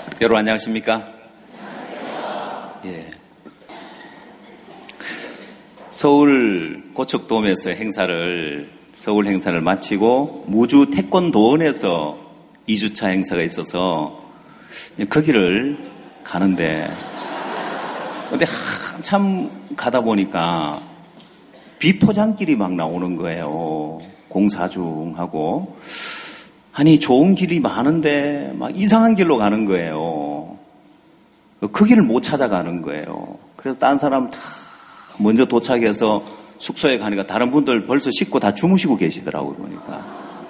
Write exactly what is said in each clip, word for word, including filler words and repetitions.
여러분 안녕하십니까? 안녕하세요. 예. 서울 고척돔에서 행사를 서울 행사를 마치고 무주 태권도원에서 이 주차 행사가 있어서 거기를 가는데 근데 한참 가다 보니까 비포장길이 막 나오는 거예요. 공사 중 하고 아니 좋은 길이 많은데 막 이상한 길로 가는 거예요. 그 길을 못 찾아가는 거예요. 그래서 딴 사람 다 먼저 도착해서 숙소에 가니까 다른 분들 벌써 씻고 다 주무시고 계시더라고요. 보니까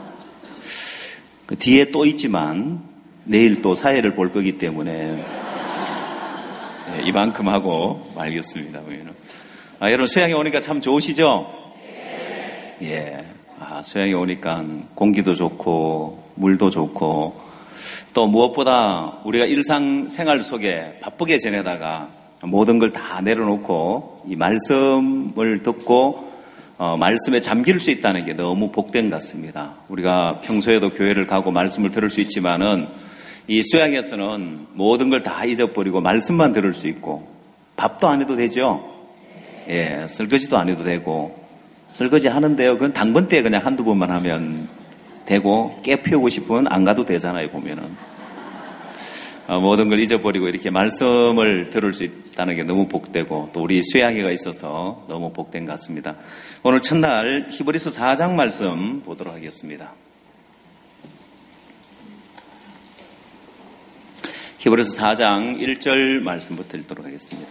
그 뒤에 또 있지만 내일 또 사회를 볼 거기 때문에 네, 이만큼 하고 말겠습니다. 아, 여러분 수양에 오니까 참 좋으시죠? 예. 아, 수양에 오니까 공기도 좋고 물도 좋고 또 무엇보다 우리가 일상생활 속에 바쁘게 지내다가 모든 걸 다 내려놓고 이 말씀을 듣고 어, 말씀에 잠길 수 있다는 게 너무 복된 것 같습니다. 우리가 평소에도 교회를 가고 말씀을 들을 수 있지만은 이 수양에서는 모든 걸 다 잊어버리고 말씀만 들을 수 있고 밥도 안 해도 되죠? 예, 설거지도 안 해도 되고 설거지 하는데요. 그건 당번 때 그냥 한두 번만 하면 되고 깨 피우고 싶으면 안 가도 되잖아요. 보면은 어, 모든 걸 잊어버리고 이렇게 말씀을 들을 수 있다는 게 너무 복되고 또 우리 수양회가 있어서 너무 복된 것 같습니다. 오늘 첫날 히브리서 사 장 말씀 보도록 하겠습니다. 히브리서 사 장 일 절 말씀부터 읽도록 하겠습니다.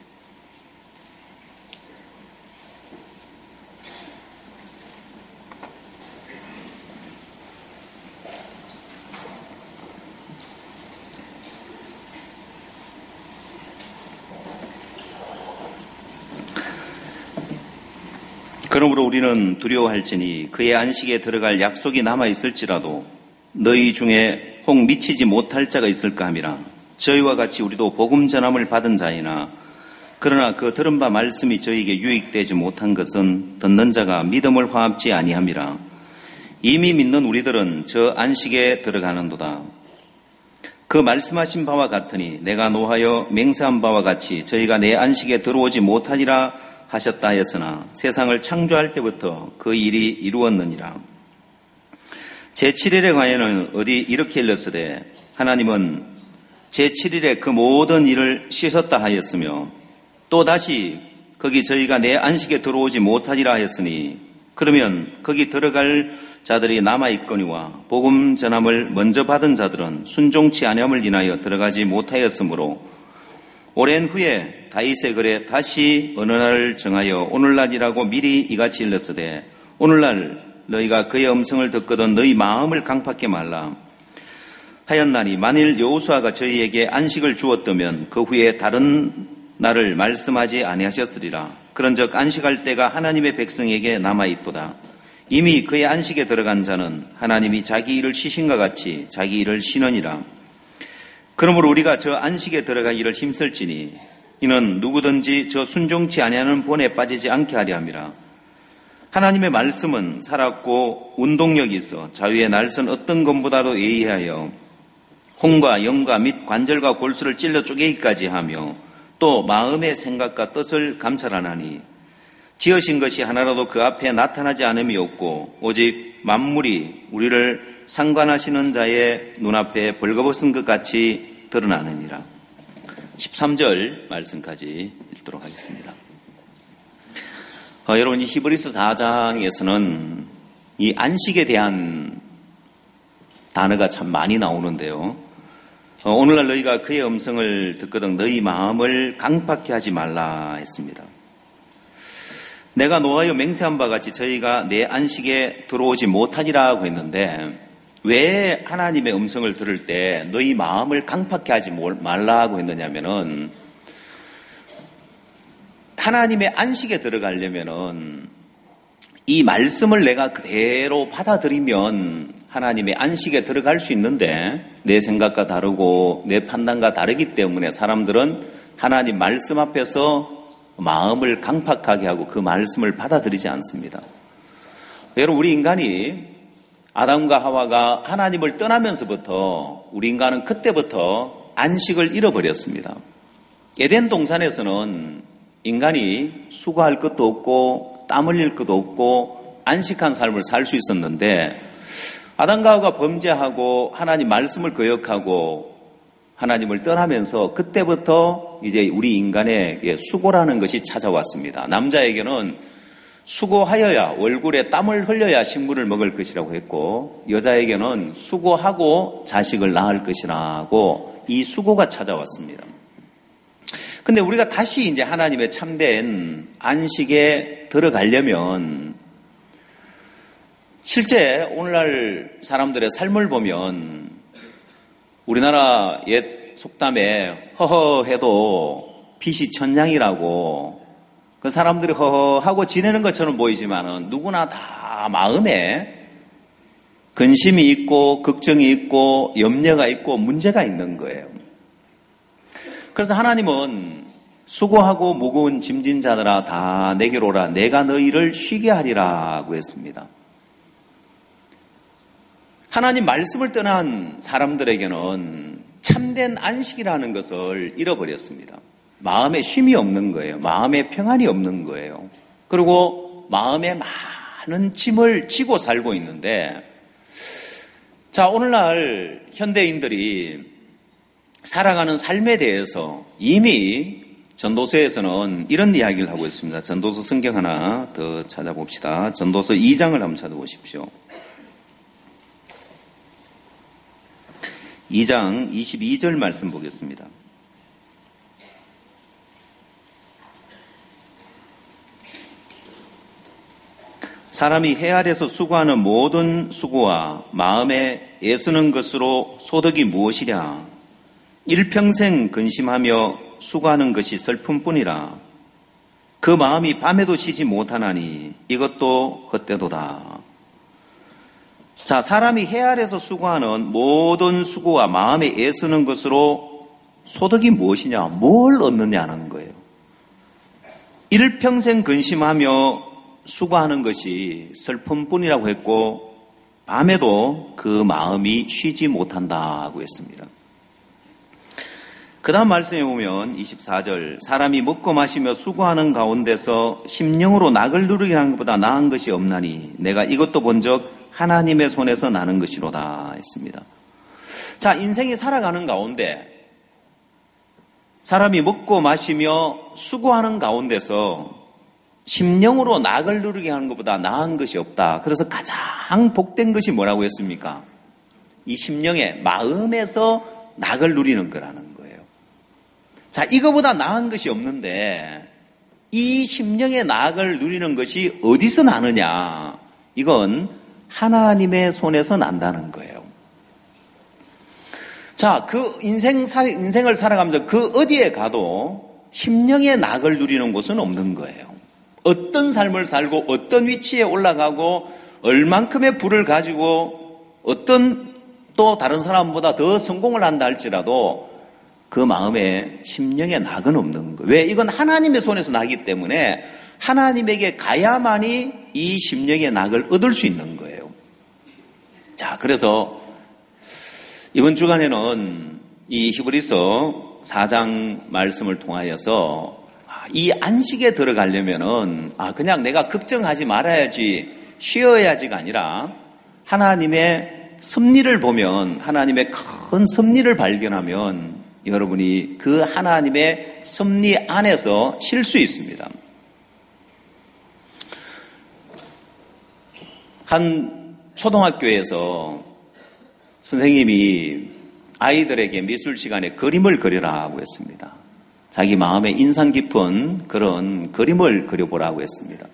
그러므로 우리는 두려워할지니 그의 안식에 들어갈 약속이 남아있을지라도 너희 중에 혹 미치지 못할 자가 있을까 함이라. 저희와 같이 우리도 복음 전함을 받은 자이나 그러나 그 들은 바 말씀이 저희에게 유익되지 못한 것은 듣는 자가 믿음을 화합지 아니함이라. 이미 믿는 우리들은 저 안식에 들어가는도다. 그 말씀하신 바와 같으니 내가 노하여 맹세한 바와 같이 저희가 내 안식에 들어오지 못하리라 하셨다 하였으나 세상을 창조할 때부터 그 일이 이루었느니라. 제칠 일에 관해는 어디 이렇게 일렀으되 하나님은 제칠 일에 그 모든 일을 씻었다 하였으며 또다시 거기 저희가 내 안식에 들어오지 못하리라 하였으니 그러면 거기 들어갈 자들이 남아있거니와 복음 전함을 먼저 받은 자들은 순종치 아니함을 인하여 들어가지 못하였으므로 오랜 후에 다윗의 글에 다시 어느 날을 정하여 오늘날이라고 미리 이같이 일렀으되 오늘날 너희가 그의 음성을 듣거든 너희 마음을 강팍하게 말라 하였나니 만일 여호수아가 저희에게 안식을 주었다면 그 후에 다른 날을 말씀하지 아니하셨으리라. 그런즉 안식할 때가 하나님의 백성에게 남아있도다. 이미 그의 안식에 들어간 자는 하나님이 자기 일을 쉬신과 같이 자기 일을 쉬느니라. 그러므로 우리가 저 안식에 들어가기를 힘쓸지니 이는 누구든지 저 순종치 아니하는 본에 빠지지 않게 하려 함이라. 하나님의 말씀은 살았고 운동력이 있어 자유의 날선 어떤 것보다도 예의하여 혼과 영과 및 관절과 골수를 찔러 쪼개기까지 하며 또 마음의 생각과 뜻을 감찰하나니 지으신 것이 하나라도 그 앞에 나타나지 않음이 없고 오직 만물이 우리를 상관하시는 자의 눈앞에 벌거벗은 것 같이 드러나느니라. 십삼 절 말씀까지 읽도록 하겠습니다. 어, 여러분 이 히브리서 사 장에서는 이 안식에 대한 단어가 참 많이 나오는데요. 어, 오늘날 너희가 그의 음성을 듣거든 너희 마음을 강팍해 하지 말라 했습니다. 내가 노하여 맹세한 바 같이 저희가 내 안식에 들어오지 못하리라고 했는데 왜 하나님의 음성을 들을 때 너희 마음을 강팍해 하지 말라고 했느냐면은 하나님의 안식에 들어가려면은 이 말씀을 내가 그대로 받아들이면 하나님의 안식에 들어갈 수 있는데 내 생각과 다르고 내 판단과 다르기 때문에 사람들은 하나님 말씀 앞에서 마음을 강팍하게 하고 그 말씀을 받아들이지 않습니다. 여러분 우리 인간이 아담과 하와가 하나님을 떠나면서부터 우리 인간은 그때부터 안식을 잃어버렸습니다. 에덴 동산에서는 인간이 수고할 것도 없고 땀 흘릴 것도 없고 안식한 삶을 살 수 있었는데 아담과 하와가 범죄하고 하나님 말씀을 거역하고 하나님을 떠나면서 그때부터 이제 우리 인간에게 수고라는 것이 찾아왔습니다. 남자에게는 수고하여야 얼굴에 땀을 흘려야 식물을 먹을 것이라고 했고 여자에게는 수고하고 자식을 낳을 것이라고 이 수고가 찾아왔습니다. 근데 우리가 다시 이제 하나님의 참된 안식에 들어가려면 실제 오늘날 사람들의 삶을 보면 우리나라 옛 속담에 허허해도 빛이 천냥이라고 그 사람들이 허허하고 지내는 것처럼 보이지만은 누구나 다 마음에 근심이 있고 걱정이 있고 염려가 있고 문제가 있는 거예요. 그래서 하나님은 수고하고 무거운 짐진 자들아 다 내게로 오라 내가 너희를 쉬게 하리라고 했습니다. 하나님 말씀을 떠난 사람들에게는 참된 안식이라는 것을 잃어버렸습니다. 마음에 쉼이 없는 거예요. 마음에 평안이 없는 거예요. 그리고 마음에 많은 짐을 지고 살고 있는데 자, 오늘날 현대인들이 살아가는 삶에 대해서 이미 전도서에서는 이런 이야기를 하고 있습니다. 전도서 성경 하나 더 찾아봅시다. 전도서 이 장을 한번 찾아보십시오. 이 장 이십이 절 말씀 보겠습니다. 사람이 해 아래서 수고하는 모든 수고와 마음에 애쓰는 것으로 소득이 무엇이랴? 일평생 근심하며 수고하는 것이 슬픔뿐이라. 그 마음이 밤에도 쉬지 못하나니 이것도 헛되도다. 자, 사람이 해 아래서 수고하는 모든 수고와 마음에 애쓰는 것으로 소득이 무엇이냐? 뭘 얻느냐는 거예요. 일평생 근심하며 수고하는 것이 슬픔뿐이라고 했고 밤에도 그 마음이 쉬지 못한다고 했습니다. 그 다음 말씀에 보면 이십사 절 사람이 먹고 마시며 수고하는 가운데서 심령으로 낙을 누리게 하는 것보다 나은 것이 없나니 내가 이것도 본즉 하나님의 손에서 나는 것이로다 했습니다. 자, 인생이 살아가는 가운데 사람이 먹고 마시며 수고하는 가운데서 심령으로 낙을 누리게 하는 것보다 나은 것이 없다. 그래서 가장 복된 것이 뭐라고 했습니까? 이 심령의 마음에서 낙을 누리는 거라는 거예요. 자, 이거보다 나은 것이 없는데 이 심령의 낙을 누리는 것이 어디서 나느냐? 이건 하나님의 손에서 난다는 거예요. 자, 그 인생, 인생을 살아가면서 그 어디에 가도 심령의 낙을 누리는 곳은 없는 거예요. 어떤 삶을 살고 어떤 위치에 올라가고 얼만큼의 부를 가지고 어떤 또 다른 사람보다 더 성공을 한다 할지라도 그 마음에 심령의 낙은 없는 거예요. 왜? 이건 하나님의 손에서 나기 때문에 하나님에게 가야만이 이 심령의 낙을 얻을 수 있는 거예요. 자, 그래서 이번 주간에는 이 히브리서 사 장 말씀을 통하여서 이 안식에 들어가려면은 아 그냥 내가 걱정하지 말아야지 쉬어야지가 아니라 하나님의 섭리를 보면 하나님의 큰 섭리를 발견하면 여러분이 그 하나님의 섭리 안에서 쉴 수 있습니다. 한 초등학교에서 선생님이 아이들에게 미술 시간에 그림을 그리라고 했습니다. 자기 마음에 인상 깊은 그런 그림을 그려보라고 했습니다.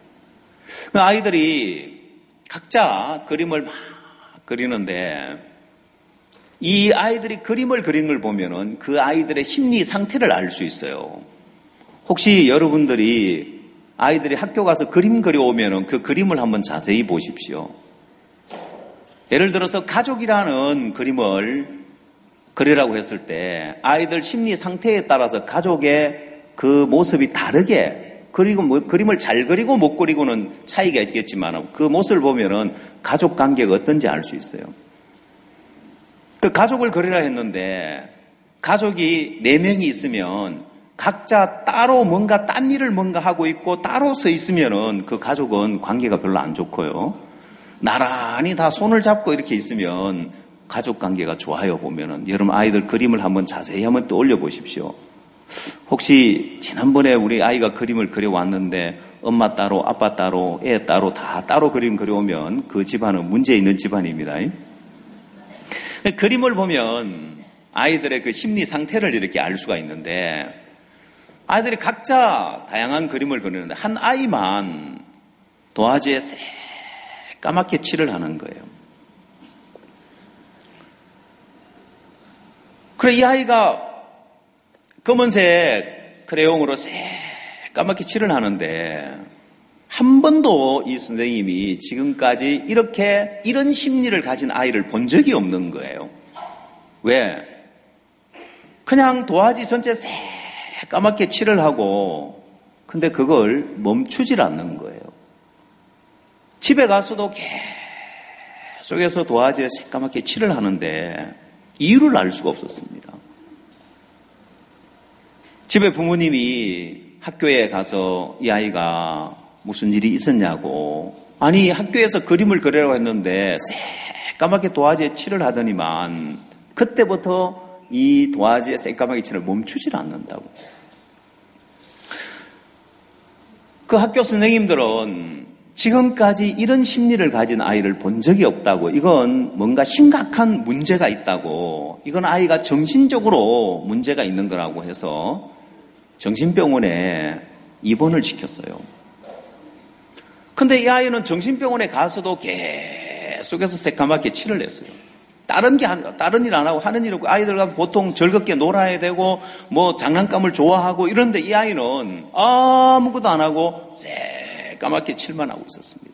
아이들이 각자 그림을 막 그리는데 이 아이들이 그림을 그린 걸 보면은 그 아이들의 심리 상태를 알 수 있어요. 혹시 여러분들이 아이들이 학교 가서 그림 그려오면은 그 그림을 한번 자세히 보십시오. 예를 들어서 가족이라는 그림을 그리라고 했을 때 아이들 심리 상태에 따라서 가족의 그 모습이 다르게 그리고 뭐, 그림을 잘 그리고 못 그리고는 차이가 있겠지만 그 모습을 보면은 가족 관계가 어떤지 알 수 있어요. 그 가족을 그리라 했는데 가족이 네 명이 있으면 각자 따로 뭔가 딴 일을 뭔가 하고 있고 따로 서 있으면은 그 가족은 관계가 별로 안 좋고요. 나란히 다 손을 잡고 이렇게 있으면 가족 관계가 좋아요. 보면은 여러분 아이들 그림을 한번 자세히 한번 떠올려 보십시오. 혹시 지난번에 우리 아이가 그림을 그려왔는데 엄마 따로 아빠 따로 애 따로 다 따로 그림 그려오면 그 집안은 문제 있는 집안입니다. 그림을 보면 아이들의 그 심리 상태를 이렇게 알 수가 있는데 아이들이 각자 다양한 그림을 그리는데 한 아이만 도화지에 새까맣게 칠을 하는 거예요. 그래 이 아이가 검은색 크레용으로 새까맣게 칠을 하는데 한 번도 이 선생님이 지금까지 이렇게 이런 심리를 가진 아이를 본 적이 없는 거예요. 왜? 그냥 도화지 전체 새까맣게 칠을 하고 근데 그걸 멈추질 않는 거예요. 집에 가서도 계속해서 도화지에 새까맣게 칠을 하는데 이유를 알 수가 없었습니다. 집에 부모님이 학교에 가서 이 아이가 무슨 일이 있었냐고 아니 학교에서 그림을 그리라고 했는데 새까맣게 도화지에 칠을 하더니만 그때부터 이 도화지에 새까맣게 칠을 멈추질 않는다고. 그 학교 선생님들은 지금까지 이런 심리를 가진 아이를 본 적이 없다고 이건 뭔가 심각한 문제가 있다고 이건 아이가 정신적으로 문제가 있는 거라고 해서 정신병원에 입원을 시켰어요. 근데 이 아이는 정신병원에 가서도 계속해서 새까맣게 칠을 했어요. 다른 게, 다른 일 안 하고 하는 일 없고 아이들과 보통 즐겁게 놀아야 되고 뭐 장난감을 좋아하고 이런데 이 아이는 아무것도 안 하고 새까맣게 칠만 하고 있었습니다.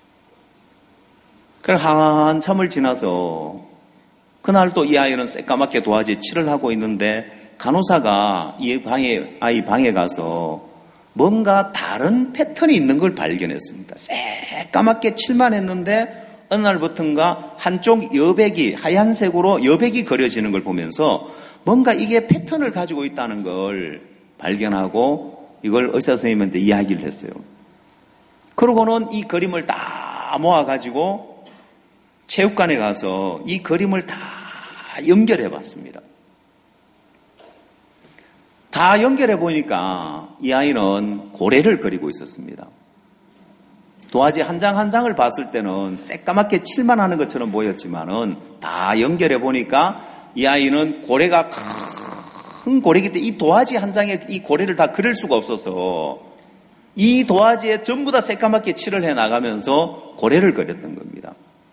그래서 한참을 지나서 그날 또 이 아이는 새까맣게 도화지에 칠을 하고 있는데 간호사가 이 방에, 아이 방에 가서 뭔가 다른 패턴이 있는 걸 발견했습니다. 새까맣게 칠만 했는데 어느 날부터인가 한쪽 여백이 하얀색으로 여백이 그려지는 걸 보면서 뭔가 이게 패턴을 가지고 있다는 걸 발견하고 이걸 의사 선생님한테 이야기를 했어요. 그러고는 이 그림을 다 모아가지고 체육관에 가서 이 그림을 다 연결해 봤습니다. 다 연결해 보니까 이 아이는 고래를 그리고 있었습니다. 도화지 한 장 한 장을 봤을 때는 새까맣게 칠만 하는 것처럼 보였지만은 다 연결해 보니까 이 아이는 고래가 큰 고래이기 때문에 이 도화지 한 장에 이 고래를 다 그릴 수가 없어서 이 도화지에 전부 다 새까맣게 칠을 해 나가면서 고래를 그렸던 겁니다.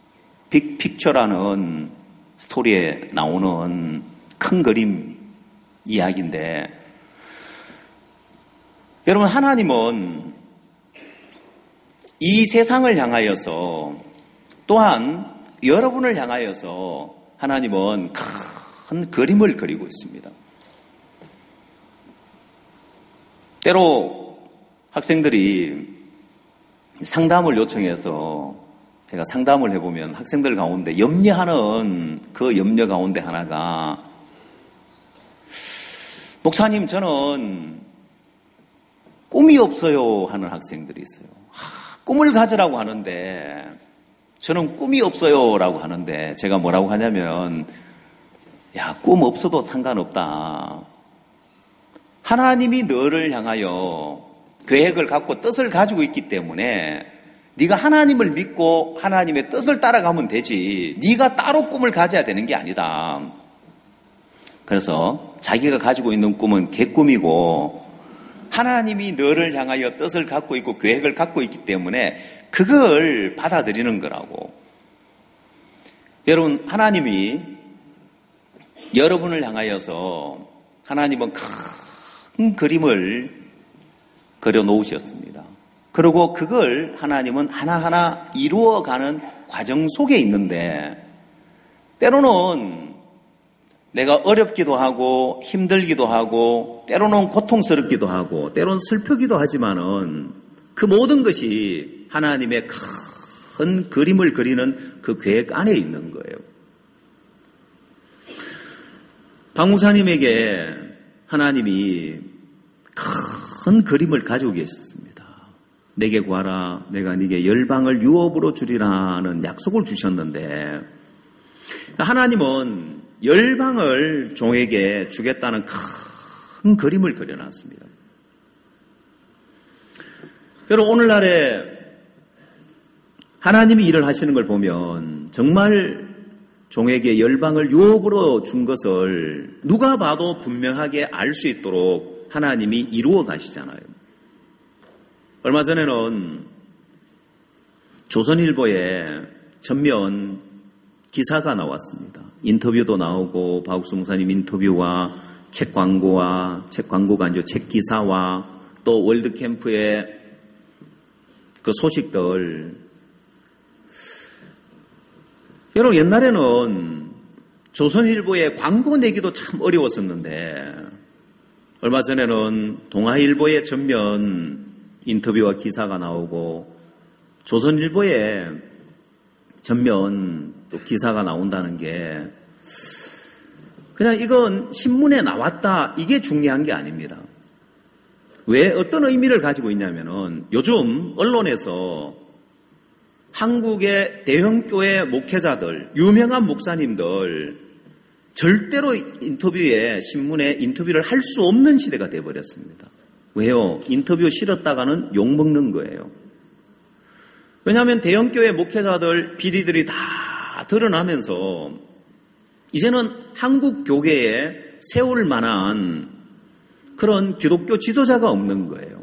빅픽처라는 스토리에 나오는 큰 그림 이야기인데 여러분 하나님은 이 세상을 향하여서 또한 여러분을 향하여서 하나님은 큰 그림을 그리고 있습니다. 때로 학생들이 상담을 요청해서 제가 상담을 해보면 학생들 가운데 염려하는 그 염려 가운데 하나가 목사님 저는 꿈이 없어요 하는 학생들이 있어요. 하, 꿈을 가지라고 하는데 저는 꿈이 없어요 라고 하는데 제가 뭐라고 하냐면 야, 꿈 없어도 상관없다. 하나님이 너를 향하여 계획을 갖고 뜻을 가지고 있기 때문에 네가 하나님을 믿고 하나님의 뜻을 따라가면 되지 네가 따로 꿈을 가져야 되는 게 아니다. 그래서 자기가 가지고 있는 꿈은 개꿈이고 하나님이 너를 향하여 뜻을 갖고 있고 계획을 갖고 있기 때문에 그걸 받아들이는 거라고. 여러분 하나님이 여러분을 향하여서 하나님은 큰 그림을 그려 놓으셨습니다. 그리고 그걸 하나님은 하나하나 이루어가는 과정 속에 있는데 때로는 내가 어렵기도 하고 힘들기도 하고 때로는 고통스럽기도 하고 때로는 슬프기도 하지만은 그 모든 것이 하나님의 큰 그림을 그리는 그 계획 안에 있는 거예요. 박 목사님에게 하나님이 큰 그림을 가지고 계셨습니다. 내게 구하라, 내가 네게 열방을 유업으로 주리라는 약속을 주셨는데 하나님은 열방을 종에게 주겠다는 큰 그림을 그려놨습니다. 여러분, 오늘날에 하나님이 일을 하시는 걸 보면 정말 종에게 열방을 유업으로 준 것을 누가 봐도 분명하게 알 수 있도록 하나님이 이루어 가시잖아요. 얼마 전에는 조선일보에 전면 기사가 나왔습니다. 인터뷰도 나오고 박옥수 목사님 인터뷰와 책 광고와 책 광고가 아니죠. 책 기사와 또 월드캠프의 그 소식들. 여러분, 옛날에는 조선일보에 광고 내기도 참 어려웠었는데 얼마 전에는 동아일보의 전면 인터뷰와 기사가 나오고 조선일보에 전면 또 기사가 나온다는 게 그냥 이건 신문에 나왔다 이게 중요한 게 아닙니다. 왜 어떤 의미를 가지고 있냐면은 요즘 언론에서 한국의 대형교회 목회자들, 유명한 목사님들 절대로 인터뷰에 신문에 인터뷰를 할 수 없는 시대가 돼버렸습니다. 왜요? 인터뷰 싫었다가는 욕먹는 거예요. 왜냐하면 대형교회 목회자들 비리들이 다 드러나면서 이제는 한국 교계에 세울 만한 그런 기독교 지도자가 없는 거예요.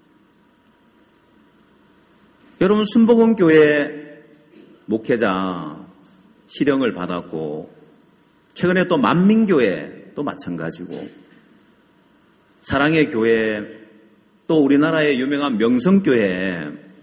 여러분, 순복음교회 목회자 실형을 받았고 최근에 또 만민교회 또 마찬가지고 사랑의 교회 또 우리나라의 유명한 명성교회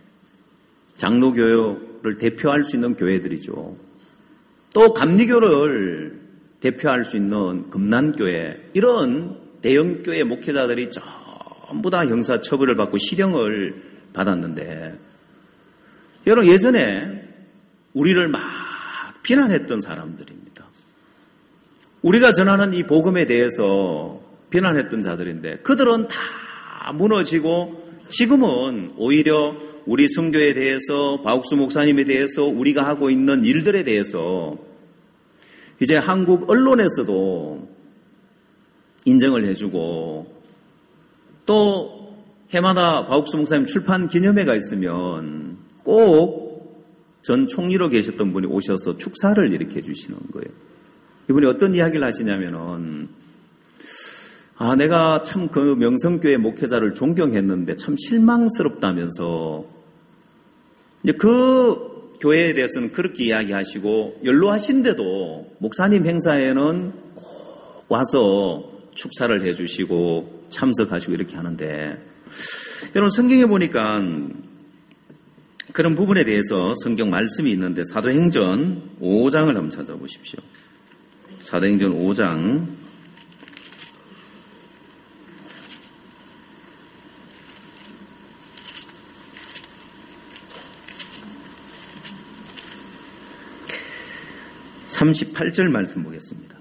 장로교회를 대표할 수 있는 교회들이죠. 또 감리교를 대표할 수 있는 금난교회 이런 대형교회 목회자들이 전부 다 형사처벌을 받고 실형을 받았는데 여러분, 예전에 우리를 막 비난했던 사람들입니다. 우리가 전하는 이 복음에 대해서 비난했던 자들인데 그들은 다 무너지고 지금은 오히려 우리 선교에 대해서 박옥수 목사님에 대해서 우리가 하고 있는 일들에 대해서 이제 한국 언론에서도 인정을 해주고 또 해마다 박옥수 목사님 출판 기념회가 있으면 꼭 전 총리로 계셨던 분이 오셔서 축사를 이렇게 해주시는 거예요. 이분이 어떤 이야기를 하시냐면은 아, 내가 참 그 명성교회 목회자를 존경했는데 참 실망스럽다면서 이제 그 교회에 대해서는 그렇게 이야기하시고 연로하신데도 목사님 행사에는 꼭 와서 축사를 해주시고 참석하시고 이렇게 하는데 여러분, 성경에 보니까 그런 부분에 대해서 성경 말씀이 있는데 사도행전 오 장을 한번 찾아보십시오. 사도행전 오 장 삼십팔 절 말씀 보겠습니다.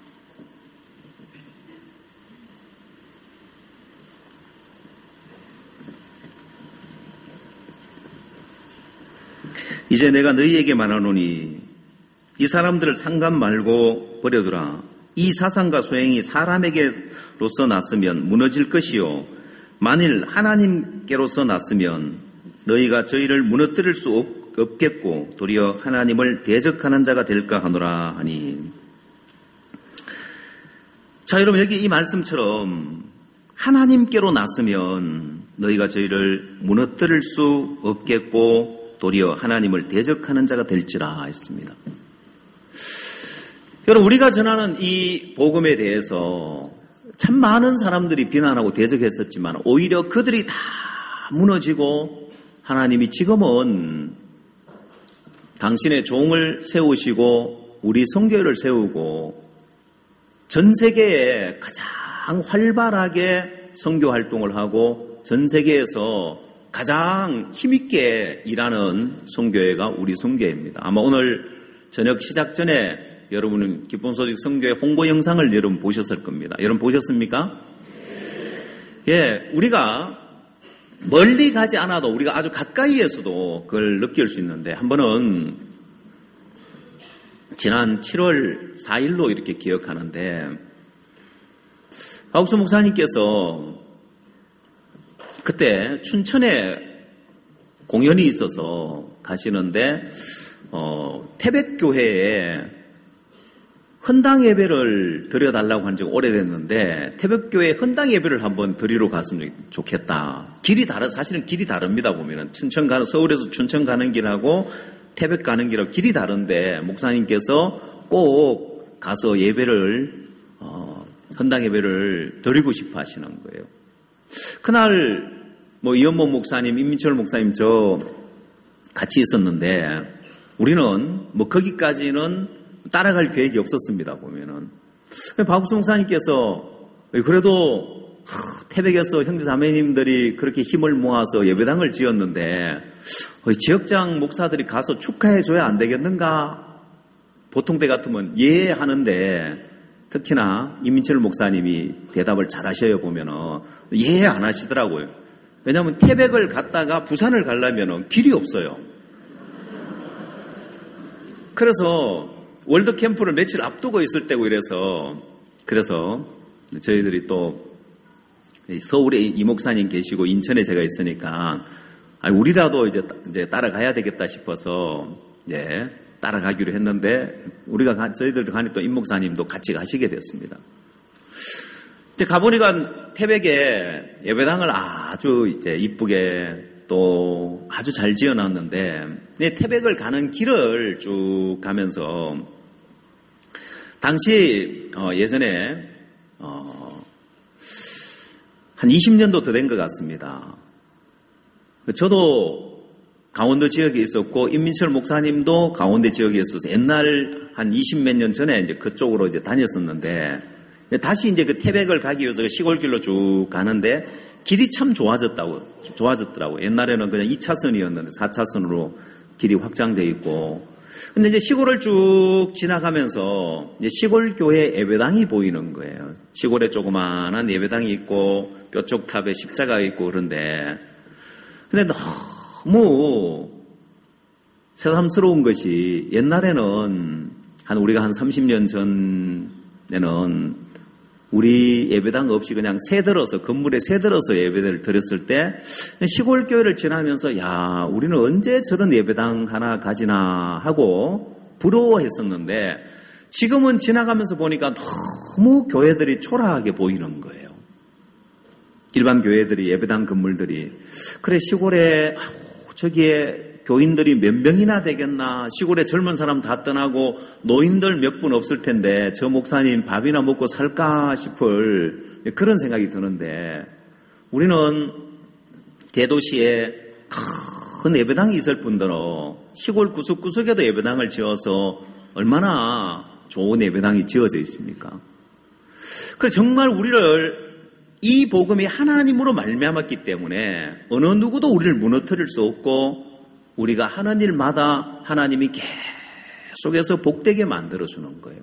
이제 내가 너희에게 말하노니 이 사람들을 상관 말고 버려두라. 이 사상과 소행이 사람에게로서 났으면 무너질 것이요 만일 하나님께로서 났으면 너희가 저희를 무너뜨릴 수 없겠고 도리어 하나님을 대적하는 자가 될까 하노라 하니. 자, 여러분, 여기 이 말씀처럼 하나님께로 났으면 너희가 저희를 무너뜨릴 수 없겠고 도리어 하나님을 대적하는 자가 될지라 했습니다. 여러분, 우리가 전하는 이 복음에 대해서 참 많은 사람들이 비난하고 대적했었지만 오히려 그들이 다 무너지고 하나님이 지금은 당신의 종을 세우시고 우리 선교회를 세우고 전 세계에 가장 활발하게 선교 활동을 하고 전 세계에서 가장 힘있게 일하는 선교회가 우리 선교회입니다. 아마 오늘 저녁 시작 전에 여러분은 기쁜 소식 선교회 홍보 영상을 여러분 보셨을 겁니다. 여러분 보셨습니까? 예, 우리가 멀리 가지 않아도 우리가 아주 가까이에서도 그걸 느낄 수 있는데 한 번은 지난 칠월 사일로 이렇게 기억하는데 박욱수 목사님께서 그때 춘천에 공연이 있어서 가시는데 어, 태백교회에 헌당 예배를 드려달라고 한 지가 오래됐는데 태백교회 헌당 예배를 한번 드리러 갔으면 좋겠다. 길이 다르 사실은 길이 다릅니다. 보면은 춘천 가는 서울에서 춘천 가는 길하고 태백 가는 길하고 길이 다른데 목사님께서 꼭 가서 예배를 어, 헌당 예배를 드리고 싶어 하시는 거예요. 그날 뭐 이현모 목사님, 임민철 목사님 저 같이 있었는데 우리는 뭐 거기까지는 따라갈 계획이 없었습니다. 보면은 박욱수 목사님께서 그래도 태백에서 형제자매님들이 그렇게 힘을 모아서 예배당을 지었는데 지역장 목사들이 가서 축하해줘야 안 되겠는가? 보통 때 같으면 예 하는데 특히나 임민철 목사님이 대답을 잘 하셔요. 보면은 예 안 하시더라고요. 왜냐하면 태백을 갔다가 부산을 가려면 길이 없어요. 그래서 월드 캠프를 며칠 앞두고 있을 때고 이래서 그래서 저희들이 또 서울에 이 목사님 계시고 인천에 제가 있으니까 우리라도 이제 이제 따라가야 되겠다 싶어서 이제 따라가기로 했는데 우리가 저희들 가니 또 임 목사님도 같이 가시게 됐습니다. 이제 가보니까 태백에 예배당을 아주 이제 이쁘게 또 아주 잘 지어놨는데 태백을 가는 길을 쭉 가면서 당시 어 예전에 어 한 이십 년도 더 된 것 같습니다. 저도 강원도 지역에 있었고 임민철 목사님도 강원도 지역에 있어서 옛날 한 이십 몇 년 전에 이제 그쪽으로 이제 다녔었는데 다시 이제 그 태백을 가기 위해서 시골길로 쭉 가는데 길이 참 좋아졌다고, 좋아졌더라고요. 옛날에는 그냥 이 차선이었는데 사 차선으로 길이 확장되어 있고. 근데 이제 시골을 쭉 지나가면서 이제 시골 교회 예배당이 보이는 거예요. 시골에 조그마한 예배당이 있고 뾰족탑에 십자가가 있고 그런데. 근데 너무 새삼스러운 것이 옛날에는 한 우리가 한 삼십 년 전에는 우리 예배당 없이 그냥 새들어서 건물에 새들어서 예배를 드렸을 때 시골 교회를 지나면서 야 우리는 언제 저런 예배당 하나 가지나 하고 부러워했었는데 지금은 지나가면서 보니까 너무 교회들이 초라하게 보이는 거예요. 일반 교회들이 예배당 건물들이 그래 시골에 저기에 교인들이 몇 명이나 되겠나 시골에 젊은 사람 다 떠나고 노인들 몇 분 없을 텐데 저 목사님 밥이나 먹고 살까 싶을 그런 생각이 드는데 우리는 대도시에 큰 예배당이 있을 뿐더러 시골 구석구석에도 예배당을 지어서 얼마나 좋은 예배당이 지어져 있습니까? 그래 정말 우리를 이 복음이 하나님으로 말미암았기 때문에 어느 누구도 우리를 무너뜨릴 수 없고 우리가 하는 일마다 하나님이 계속해서 복되게 만들어주는 거예요.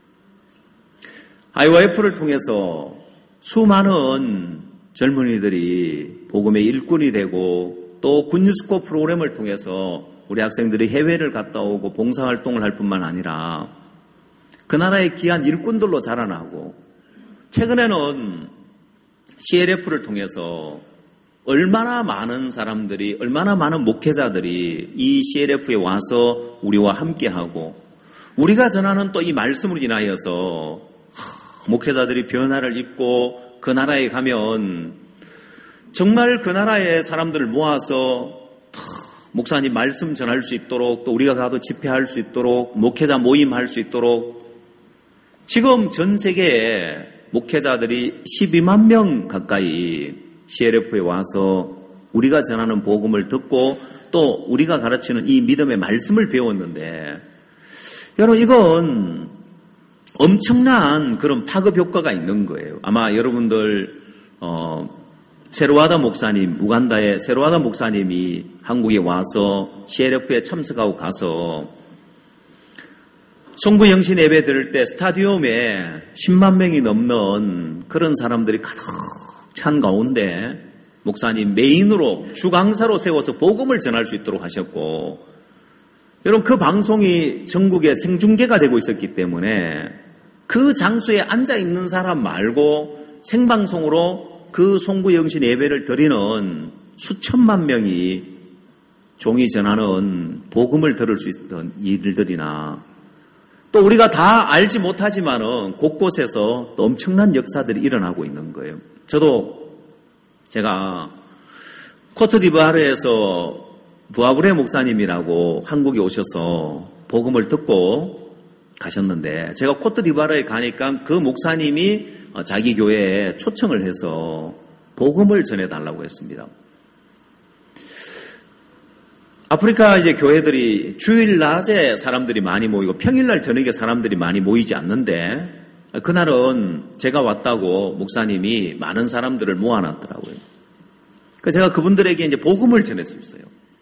아이와이에프를 통해서 수많은 젊은이들이 복음의 일꾼이 되고 또 굿뉴스코 프로그램을 통해서 우리 학생들이 해외를 갔다 오고 봉사활동을 할 뿐만 아니라 그 나라의 귀한 일꾼들로 자라나고 최근에는 씨엘에프를 통해서 얼마나 많은 사람들이, 얼마나 많은 목회자들이 이 씨엘에프에 와서 우리와 함께하고 우리가 전하는 또 이 말씀으로 인하여서 목회자들이 변화를 입고 그 나라에 가면 정말 그 나라의 사람들을 모아서 목사님 말씀 전할 수 있도록 또 우리가 가도 집회할 수 있도록 목회자 모임할 수 있도록 지금 전 세계에 목회자들이 십이만 명 가까이 씨엘에프에 와서 우리가 전하는 복음을 듣고 또 우리가 가르치는 이 믿음의 말씀을 배웠는데 여러분 이건 엄청난 그런 파급 효과가 있는 거예요. 아마 여러분들 어, 세로와다 목사님, 우간다의 세로와다 목사님이 한국에 와서 씨엘에프에 참석하고 가서 송구 영신 예배 드릴 때 스타디움에 십만 명이 넘는 그런 사람들이 가득 찬 가운데 목사님 메인으로 주강사로 세워서 복음을 전할 수 있도록 하셨고, 여러분 그 방송이 전국에 생중계가 되고 있었기 때문에 그 장소에 앉아 있는 사람 말고 생방송으로 그 송구 영신 예배를 드리는 수천만 명이 종이 전하는 복음을 들을 수 있던 일들이나, 또 우리가 다 알지 못하지만은 곳곳에서 또 엄청난 역사들이 일어나고 있는 거예요. 저도 제가 코트디부아르에서 부아브레 목사님이라고 한국에 오셔서 복음을 듣고 가셨는데, 제가 코트디부아르에 가니까 그 목사님이 자기 교회에 초청을 해서 복음을 전해달라고 했습니다. 아프리카 이제 교회들이 주일 낮에 사람들이 많이 모이고 평일날 저녁에 사람들이 많이 모이지 않는데, 그날은 제가 왔다고 목사님이 많은 사람들을 모아놨더라고요. 그래서 제가 그분들에게 이제 복음을 전했었어요.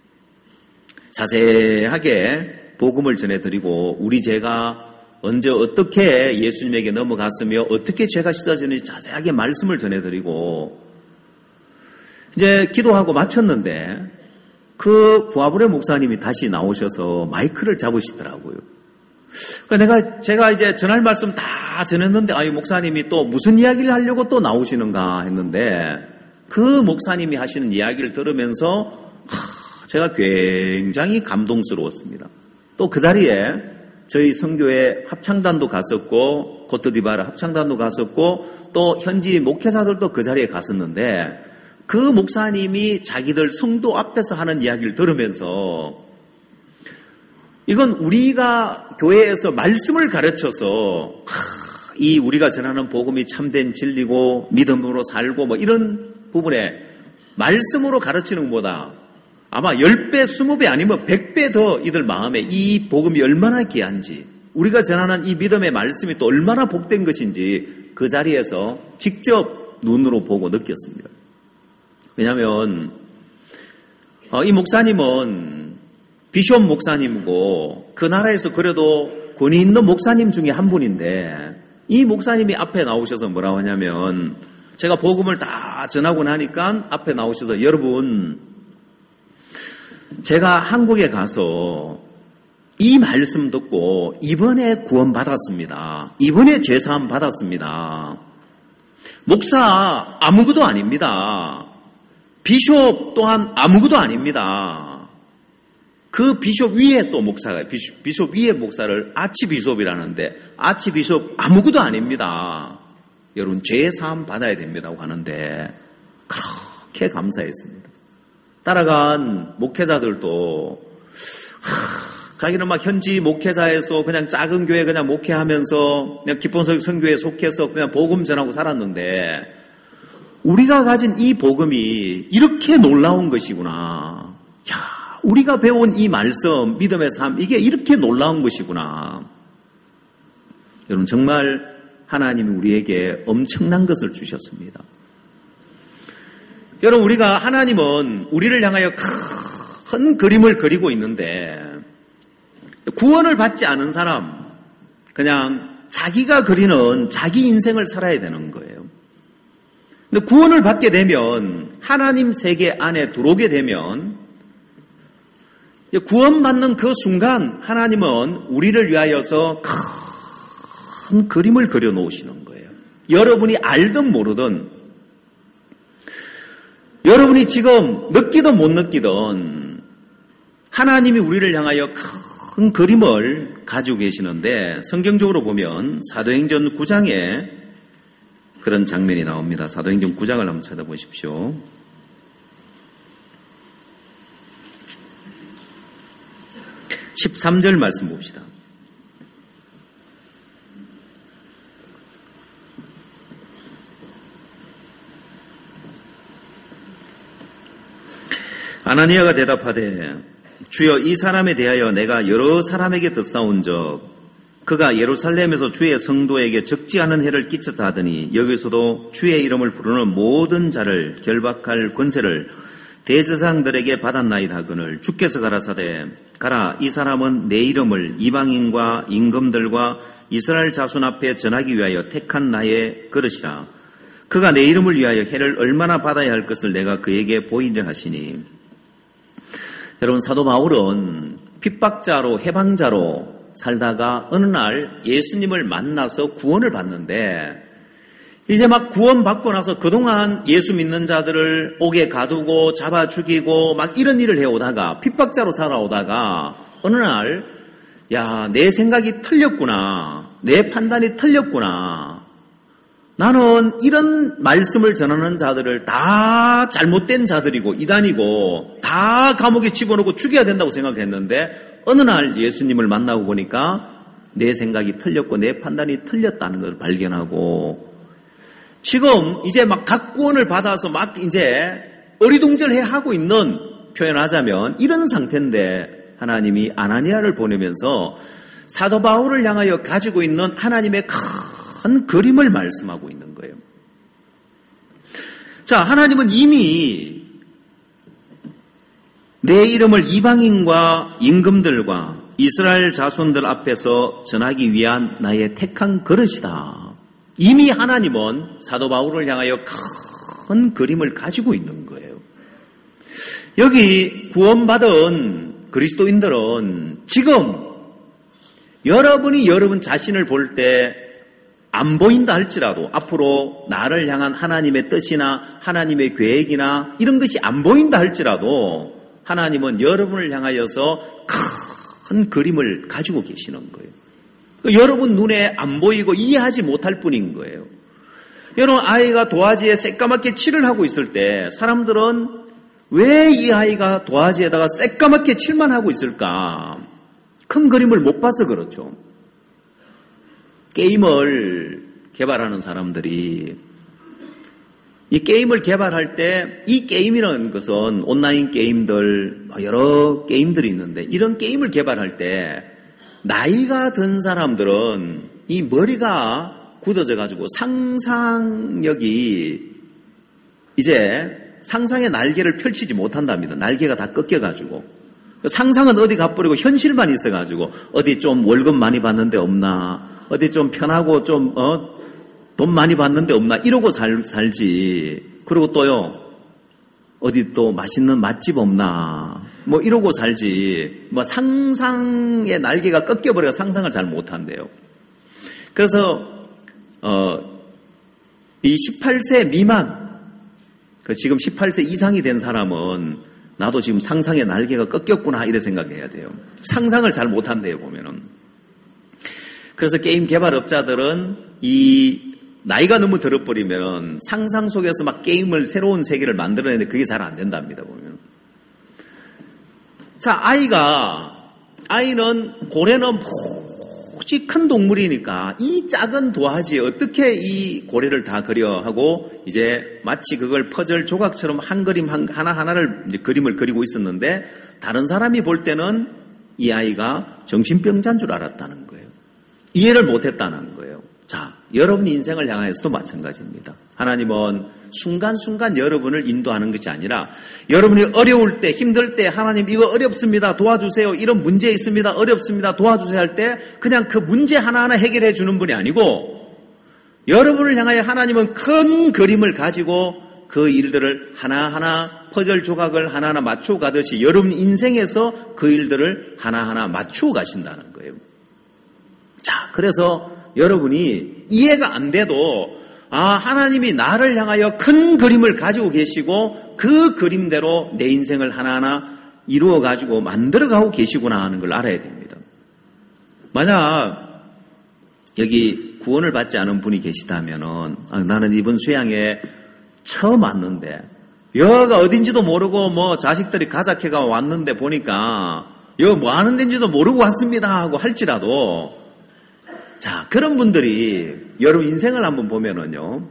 자세하게 복음을 전해드리고, 우리 죄가 언제 어떻게 예수님에게 넘어갔으며 어떻게 죄가 씻어지는지 자세하게 말씀을 전해드리고, 이제 기도하고 마쳤는데 그 부아브레 목사님이 다시 나오셔서 마이크를 잡으시더라고요. 그러니까 내가 제가 이제 전할 말씀 다 전했는데, 아유 목사님이 또 무슨 이야기를 하려고 또 나오시는가 했는데, 그 목사님이 하시는 이야기를 들으면서 하, 제가 굉장히 감동스러웠습니다. 또 그 자리에 저희 선교회 합창단도 갔었고, 코트디부아르 합창단도 갔었고, 또 현지 목회자들도 그 자리에 갔었는데, 그 목사님이 자기들 성도 앞에서 하는 이야기를 들으면서, 이건 우리가 교회에서 말씀을 가르쳐서 하, 이 우리가 전하는 복음이 참된 진리고 믿음으로 살고 뭐 이런 부분에 말씀으로 가르치는 것보다 아마 십 배, 이십 배 아니면 백 배 더 이들 마음에 이 복음이 얼마나 귀한지, 우리가 전하는 이 믿음의 말씀이 또 얼마나 복된 것인지 그 자리에서 직접 눈으로 보고 느꼈습니다. 왜냐하면 이 목사님은 비숍 목사님이고 그 나라에서 그래도 권위 있는 목사님 중에 한 분인데, 이 목사님이 앞에 나오셔서 뭐라고 하냐면, 제가 복음을 다 전하고 나니까 앞에 나오셔서, 여러분 제가 한국에 가서 이 말씀 듣고 이번에 구원 받았습니다. 이번에 죄사함 받았습니다. 목사 아무것도 아닙니다. 비숍 또한 아무것도 아닙니다. 그 비숍 위에 또 목사가, 비숍, 비숍 위에 목사를 아치비숍이라는데, 아치비숍 아무것도 아닙니다. 여러분 죄사함 받아야 됩니다고 하는데, 그렇게 감사했습니다. 따라간 목회자들도 하, 자기는 막 현지 목회자에서 그냥 작은 교회 그냥 목회하면서 그냥 기쁜 선교회에 속해서 그냥 복음 전하고 살았는데, 우리가 가진 이 복음이 이렇게 놀라운 것이구나. 야, 우리가 배운 이 말씀, 믿음의 삶, 이게 이렇게 놀라운 것이구나. 여러분 정말 하나님이 우리에게 엄청난 것을 주셨습니다. 여러분 우리가, 하나님은 우리를 향하여 큰 그림을 그리고 있는데, 구원을 받지 않은 사람, 그냥 자기가 그리는 자기 인생을 살아야 되는 거예요. 근데 구원을 받게 되면, 하나님 세계 안에 들어오게 되면, 구원받는 그 순간 하나님은 우리를 위하여서 큰 그림을 그려놓으시는 거예요. 여러분이 알든 모르든, 여러분이 지금 느끼든 못 느끼든 하나님이 우리를 향하여 큰 그림을 가지고 계시는데, 성경적으로 보면 사도행전 구 장에 그런 장면이 나옵니다. 사도행전 구 장을 한번 찾아보십시오. 십삼 절 말씀 봅시다. 아나니아가 대답하되, 주여 이 사람에 대하여 내가 여러 사람에게 듣사온 적, 그가 예루살렘에서 주의 성도에게 적지 않은 해를 끼쳤다 하더니 여기서도 주의 이름을 부르는 모든 자를 결박할 권세를 대제사장들에게 받았나이다 하거늘 주께서 가라사대 가라 이 사람은 내 이름을 이방인과 임금들과 이스라엘 자손 앞에 전하기 위하여 택한 나의 그릇이라. 그가 내 이름을 위하여 해를 얼마나 받아야 할 것을 내가 그에게 보이려 하시니. 여러분, 사도 바울은 핍박자로 해방자로 살다가 어느 날 예수님을 만나서 구원을 받는데, 이제 막 구원받고 나서 그동안 예수 믿는 자들을 옥에 가두고 잡아 죽이고 막 이런 일을 해오다가 핍박자로 살아오다가 어느 날 야, 내 생각이 틀렸구나. 내 판단이 틀렸구나. 나는 이런 말씀을 전하는 자들을 다 잘못된 자들이고 이단이고 다 감옥에 집어넣고 죽여야 된다고 생각했는데 어느 날 예수님을 만나고 보니까 내 생각이 틀렸고 내 판단이 틀렸다는 것을 발견하고 지금 이제 막 각구원을 받아서 막 이제 어리둥절해 하고 있는, 표현하자면 이런 상태인데 하나님이 아나니아를 보내면서 사도 바울을 향하여 가지고 있는 하나님의 큰 그림을 말씀하고 있는 거예요. 자, 하나님은 이미 내 이름을 이방인과 임금들과 이스라엘 자손들 앞에서 전하기 위한 나의 택한 그릇이다. 이미 하나님은 사도 바울을 향하여 큰 그림을 가지고 있는 거예요. 여기 구원받은 그리스도인들은 지금 여러분이 여러분 자신을 볼 때 안 보인다 할지라도 앞으로 나를 향한 하나님의 뜻이나 하나님의 계획이나 이런 것이 안 보인다 할지라도 하나님은 여러분을 향하여서 큰 그림을 가지고 계시는 거예요. 여러분 눈에 안 보이고 이해하지 못할 뿐인 거예요. 여러분, 아이가 도화지에 새까맣게 칠을 하고 있을 때 사람들은 왜 이 아이가 도화지에다가 새까맣게 칠만 하고 있을까? 큰 그림을 못 봐서 그렇죠. 게임을 개발하는 사람들이 이 게임을 개발할 때 이 게임이라는 것은 온라인 게임들 여러 게임들이 있는데 이런 게임을 개발할 때 나이가 든 사람들은 이 머리가 굳어져 가지고 상상력이 이제 상상의 날개를 펼치지 못한답니다. 날개가 다 꺾여 가지고 상상은 어디 가버리고 현실만 있어 가지고 어디 좀 월급 많이 받는데 없나, 어디 좀 편하고 좀 어, 돈 많이 받는데 없나 이러고 살, 살지. 그리고 또요 어디 또 맛있는 맛집 없나 뭐 이러고 살지. 뭐 상상의 날개가 꺾여버려서 상상을 잘 못한대요. 그래서 어, 이 십팔 세 미만, 그 지금 십팔 세 이상이 된 사람은 나도 지금 상상의 날개가 꺾였구나 이래 생각해야 돼요. 상상을 잘 못한대요 보면은. 그래서 게임 개발업자들은 이 나이가 너무 들어버리면 상상 속에서 막 게임을 새로운 세계를 만들어내는데 그게 잘 안 된답니다 보면. 자, 아이가 아이는 고래는 몹시 큰 동물이니까 이 작은 도화지에 어떻게 이 고래를 다 그려 하고 이제 마치 그걸 퍼즐 조각처럼 한 그림 하나 하나를 이제 그림을 그리고 있었는데 다른 사람이 볼 때는 이 아이가 정신병자인 줄 알았다는 거예요. 이해를 못했다는 거예요. 자, 여러분 인생을 향해서도 마찬가지입니다. 하나님은 순간순간 여러분을 인도하는 것이 아니라 여러분이 어려울 때, 힘들 때 하나님 이거 어렵습니다. 도와주세요. 이런 문제 있습니다. 어렵습니다. 도와주세요 할 때 그냥 그 문제 하나하나 해결해 주는 분이 아니고 여러분을 향하여 하나님은 큰 그림을 가지고 그 일들을 하나하나 퍼즐 조각을 하나하나 맞추어 가듯이 여러분 인생에서 그 일들을 하나하나 맞추어 가신다는 거예요. 자, 그래서 여러분이 이해가 안 돼도 아, 하나님이 나를 향하여 큰 그림을 가지고 계시고 그 그림대로 내 인생을 하나하나 이루어 가지고 만들어 가고 계시구나 하는 걸 알아야 됩니다. 만약 여기 구원을 받지 않은 분이 계시다면은 아, 나는 이번 수양에 처음 왔는데 여기가 어딘지도 모르고 뭐 자식들이 가작해가 왔는데 보니까 여기 뭐 하는 데인지도 모르고 왔습니다 하고 할지라도 자, 그런 분들이 여러분 인생을 한번 보면은요,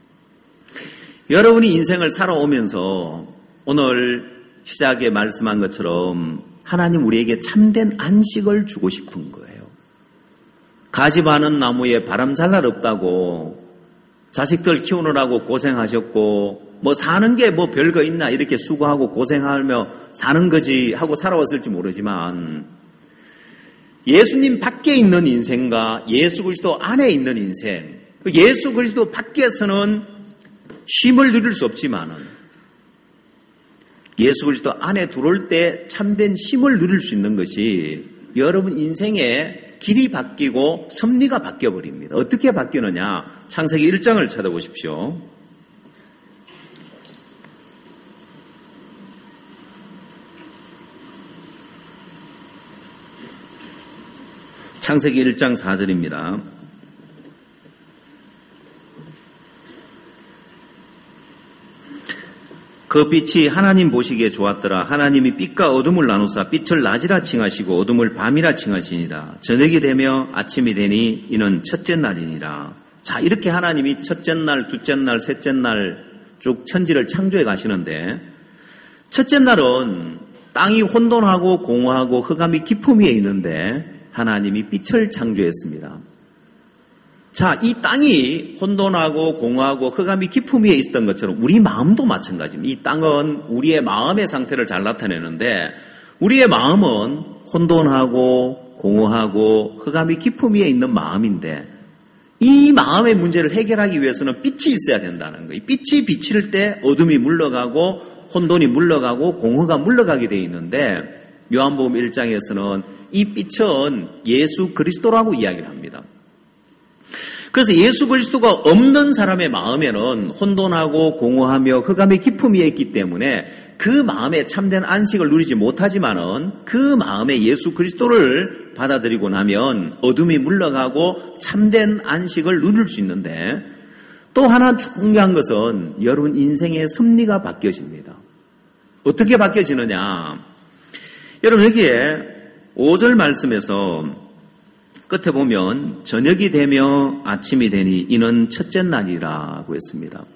여러분이 인생을 살아오면서 오늘 시작에 말씀한 것처럼 하나님 우리에게 참된 안식을 주고 싶은 거예요. 가지 많은 나무에 바람 잘 날 없다고 자식들 키우느라고 고생하셨고 뭐 사는 게 뭐 별거 있나 이렇게 수고하고 고생하며 사는 거지 하고 살아왔을지 모르지만 예수님 밖에 있는 인생과 예수 그리스도 안에 있는 인생, 예수 그리스도 밖에서는 쉼을 누릴 수 없지만은 예수 그리스도 안에 들어올 때 참된 쉼을 누릴 수 있는 것이 여러분 인생의 길이 바뀌고 섭리가 바뀌어버립니다. 어떻게 바뀌느냐? 창세기 일 장을 찾아보십시오. 창세기 일 장 사 절입니다. 그 빛이 하나님 보시기에 좋았더라. 하나님이 빛과 어둠을 나누사 빛을 낮이라 칭하시고 어둠을 밤이라 칭하시니라. 저녁이 되며 아침이 되니 이는 첫째 날이니라. 자, 이렇게 하나님이 첫째 날, 둘째 날, 셋째 날 쭉 천지를 창조해 가시는데 첫째 날은 땅이 혼돈하고 공허하고 흑암이 깊음 위에 있는데 하나님이 빛을 창조했습니다. 자, 이 땅이 혼돈하고 공허하고 흑암이 깊음 위에 있었던 것처럼 우리 마음도 마찬가지입니다. 이 땅은 우리의 마음의 상태를 잘 나타내는데 우리의 마음은 혼돈하고 공허하고 흑암이 깊음 위에 있는 마음인데 이 마음의 문제를 해결하기 위해서는 빛이 있어야 된다는 거예요. 빛이 비칠 때 어둠이 물러가고 혼돈이 물러가고 공허가 물러가게 되어 있는데 요한복음 일 장에서는 이 빛은 예수 그리스도라고 이야기를 합니다. 그래서 예수 그리스도가 없는 사람의 마음에는 혼돈하고 공허하며 흑암의 깊음 위에 있기 때문에 그 마음에 참된 안식을 누리지 못하지만은 그 마음에 예수 그리스도를 받아들이고 나면 어둠이 물러가고 참된 안식을 누릴 수 있는데 또 하나 중요한 것은 여러분 인생의 섭리가 바뀌어집니다. 어떻게 바뀌어지느냐? 여러분 여기에 오 절 말씀에서 끝에 보면 저녁이 되며 아침이 되니 이는 첫째 날이라고 했습니다.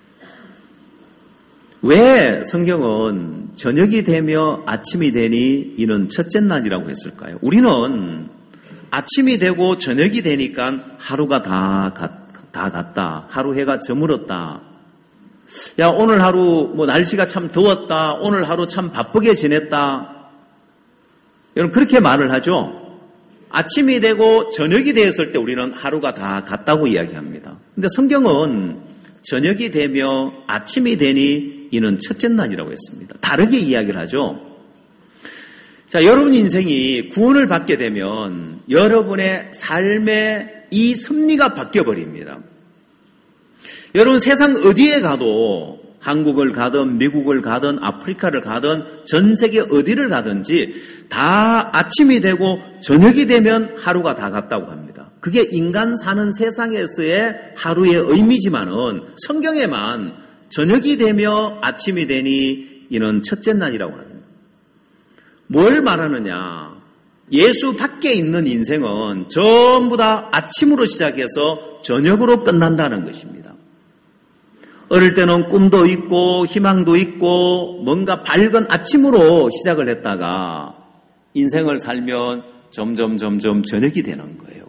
왜 성경은 저녁이 되며 아침이 되니 이는 첫째 날이라고 했을까요? 우리는 아침이 되고 저녁이 되니까 하루가 다, 다 갔다. 하루 해가 저물었다. 야, 오늘 하루 뭐 날씨가 참 더웠다. 오늘 하루 참 바쁘게 지냈다. 여러분 그렇게 말을 하죠. 아침이 되고 저녁이 되었을 때 우리는 하루가 다 갔다고 이야기합니다. 근데 성경은 저녁이 되며 아침이 되니 이는 첫째 날이라고 했습니다. 다르게 이야기를 하죠. 자, 여러분 인생이 구원을 받게 되면 여러분의 삶의 이 섭리가 바뀌어버립니다. 여러분 세상 어디에 가도 한국을 가든 미국을 가든 아프리카를 가든 전 세계 어디를 가든지 다 아침이 되고 저녁이 되면 하루가 다 갔다고 합니다. 그게 인간 사는 세상에서의 하루의 의미지만은 성경에만 저녁이 되며 아침이 되니 이는 첫째 날이라고 합니다. 뭘 말하느냐? 예수 밖에 있는 인생은 전부 다 아침으로 시작해서 저녁으로 끝난다는 것입니다. 어릴 때는 꿈도 있고 희망도 있고 뭔가 밝은 아침으로 시작을 했다가 인생을 살면 점점 점점 저녁이 되는 거예요.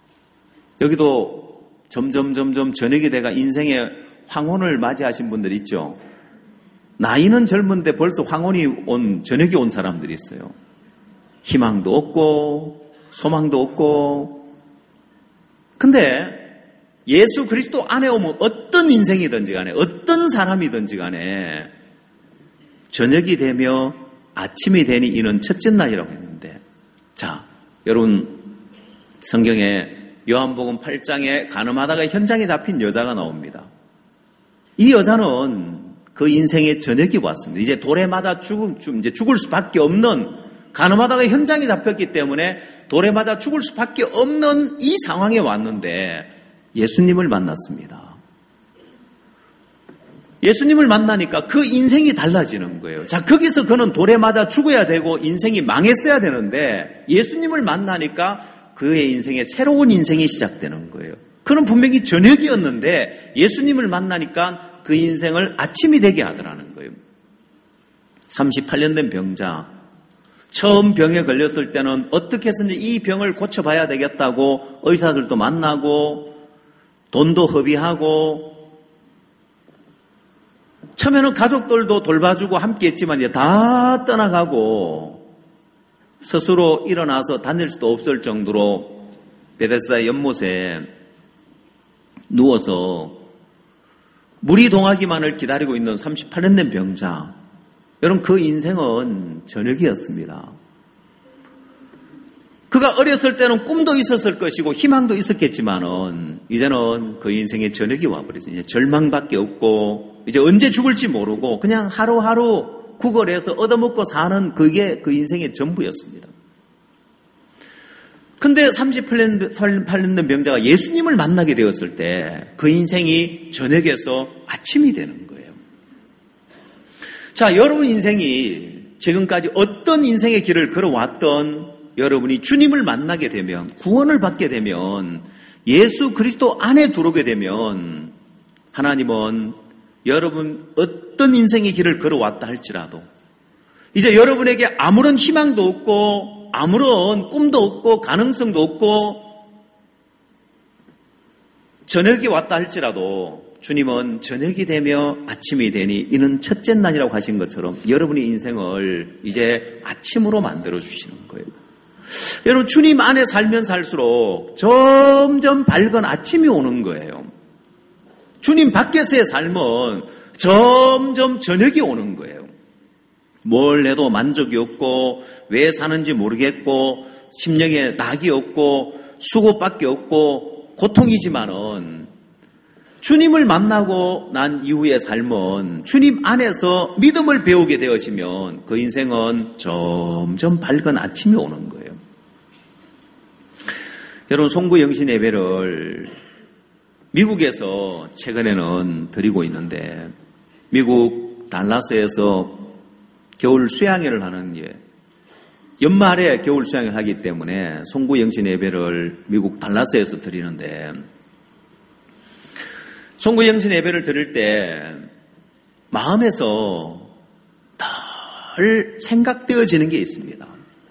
여기도 점점 점점 저녁이 돼가 인생의 황혼을 맞이하신 분들 있죠. 나이는 젊은데 벌써 황혼이 온 저녁이 온 사람들이 있어요. 희망도 없고 소망도 없고. 근데 예수 그리스도 안에 오면 어떤 인생이든지 간에 어떤 사람이든지 간에 저녁이 되며 아침이 되니 이는 첫째 날이라고 했는데, 자, 여러분 성경에 요한복음 팔 장에 가늠하다가 현장에 잡힌 여자가 나옵니다. 이 여자는 그 인생의 저녁이 왔습니다. 이제 돌에 맞아 죽을, 이제 죽을 수밖에 없는, 가늠하다가 현장에 잡혔기 때문에 돌에 맞아 죽을 수밖에 없는 이 상황에 왔는데 예수님을 만났습니다. 예수님을 만나니까 그 인생이 달라지는 거예요. 자, 거기서 그는 돌에 맞아 죽어야 되고 인생이 망했어야 되는데 예수님을 만나니까 그의 인생에 새로운 인생이 시작되는 거예요. 그는 분명히 저녁이었는데 예수님을 만나니까 그 인생을 아침이 되게 하더라는 거예요. 삼십팔 년 된 병자, 처음 병에 걸렸을 때는 어떻게 해서든지 이 병을 고쳐봐야 되겠다고 의사들도 만나고 돈도 허비하고 처음에는 가족들도 돌봐주고 함께 했지만 이제 다 떠나가고 스스로 일어나서 다닐 수도 없을 정도로 베데스다 연못에 누워서 물이 동하기만을 기다리고 있는 삼십팔 년 된 병자. 여러분, 그 인생은 저녁이었습니다. 그가 어렸을 때는 꿈도 있었을 것이고 희망도 있었겠지만은 이제는 그 인생의 저녁이 와버렸어요. 이제 절망밖에 없고 이제 언제 죽을지 모르고 그냥 하루하루 구걸해서 얻어먹고 사는 그게 그 인생의 전부였습니다. 근데 삼십팔 년 된 병자가 예수님을 만나게 되었을 때 그 인생이 저녁에서 아침이 되는 거예요. 자, 여러분 인생이 지금까지 어떤 인생의 길을 걸어왔던 여러분이 주님을 만나게 되면, 구원을 받게 되면, 예수 그리스도 안에 들어오게 되면 하나님은 여러분 어떤 인생의 길을 걸어왔다 할지라도 이제 여러분에게 아무런 희망도 없고 아무런 꿈도 없고 가능성도 없고 저녁이 왔다 할지라도 주님은 저녁이 되며 아침이 되니 이는 첫째 날이라고 하신 것처럼 여러분의 인생을 이제 아침으로 만들어주시는 거예요. 여러분, 주님 안에 살면 살수록 점점 밝은 아침이 오는 거예요. 주님 밖에서의 삶은 점점 저녁이 오는 거예요. 뭘 해도 만족이 없고 왜 사는지 모르겠고 심령에 낙이 없고 수고밖에 없고 고통이지만은 주님을 만나고 난 이후의 삶은 주님 안에서 믿음을 배우게 되어지면 그 인생은 점점 밝은 아침이 오는 거예요. 여러분, 송구 영신 예배를 미국에서 최근에는 드리고 있는데 미국 달라스에서 겨울 수양회를 하는 예, 연말에 겨울 수양회를 하기 때문에 송구 영신 예배를 미국 달라스에서 드리는데 송구 영신 예배를 드릴 때 마음에서 늘 생각되어지는 게 있습니다.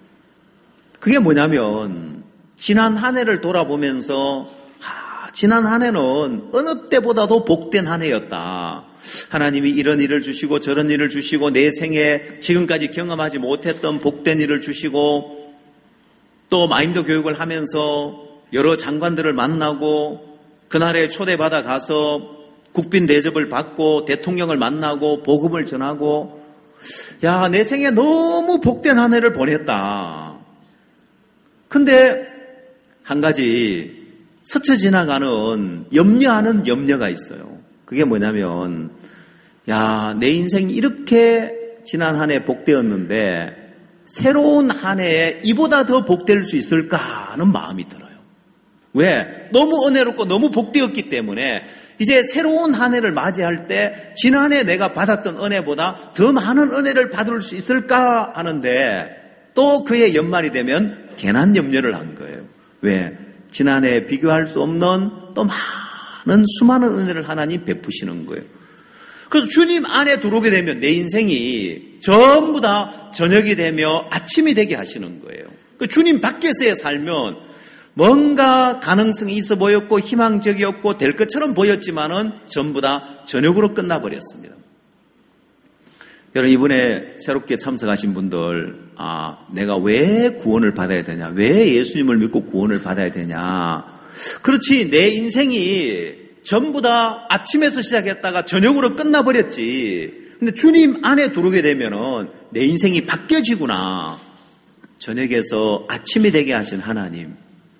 그게 뭐냐면 지난 한 해를 돌아보면서 아, 지난 한 해는 어느 때보다도 복된 한 해였다. 하나님이 이런 일을 주시고 저런 일을 주시고 내 생에 지금까지 경험하지 못했던 복된 일을 주시고 또 마인드 교육을 하면서 여러 장관들을 만나고 그날에 초대받아 가서 국빈 대접을 받고 대통령을 만나고 복음을 전하고 야, 내 생에 너무 복된 한 해를 보냈다. 근데 한 가지 스쳐 지나가는 염려하는 염려가 있어요. 그게 뭐냐면 야, 내 인생이 이렇게 지난 한 해 복되었는데 새로운 한 해에 이보다 더 복될 수 있을까 하는 마음이 들어요. 왜? 너무 은혜롭고 너무 복되었기 때문에 이제 새로운 한 해를 맞이할 때 지난해 내가 받았던 은혜보다 더 많은 은혜를 받을 수 있을까 하는데 또 그의 연말이 되면 괜한 염려를 한 거예요. 왜? 지난해 비교할 수 없는 또 많은 수많은 은혜를 하나님 베푸시는 거예요. 그래서 주님 안에 들어오게 되면 내 인생이 전부 다 저녁이 되며 아침이 되게 하시는 거예요. 그 주님 밖에서의 살면 뭔가 가능성이 있어 보였고 희망적이었고 될 것처럼 보였지만은 전부 다 저녁으로 끝나버렸습니다. 여러분, 이번에 새롭게 참석하신 분들, 아, 내가 왜 구원을 받아야 되냐? 왜 예수님을 믿고 구원을 받아야 되냐? 그렇지, 내 인생이 전부 다 아침에서 시작했다가 저녁으로 끝나버렸지. 근데 주님 안에 들어오게 되면은 내 인생이 바뀌어지구나. 저녁에서 아침이 되게 하신 하나님.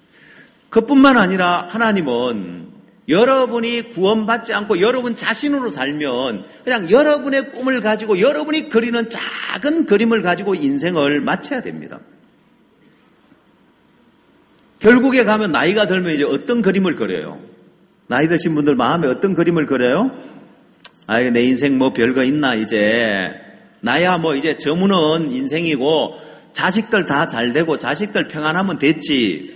그뿐만 아니라 하나님은 여러분이 구원받지 않고 여러분 자신으로 살면 그냥 여러분의 꿈을 가지고 여러분이 그리는 작은 그림을 가지고 인생을 마쳐야 됩니다. 결국에 가면 나이가 들면 이제 어떤 그림을 그려요? 나이 드신 분들 마음에 어떤 그림을 그려요? 아, 내 인생 뭐 별거 있나 이제. 나야 뭐 이제 저무는 인생이고 자식들 다 잘 되고 자식들 평안하면 됐지.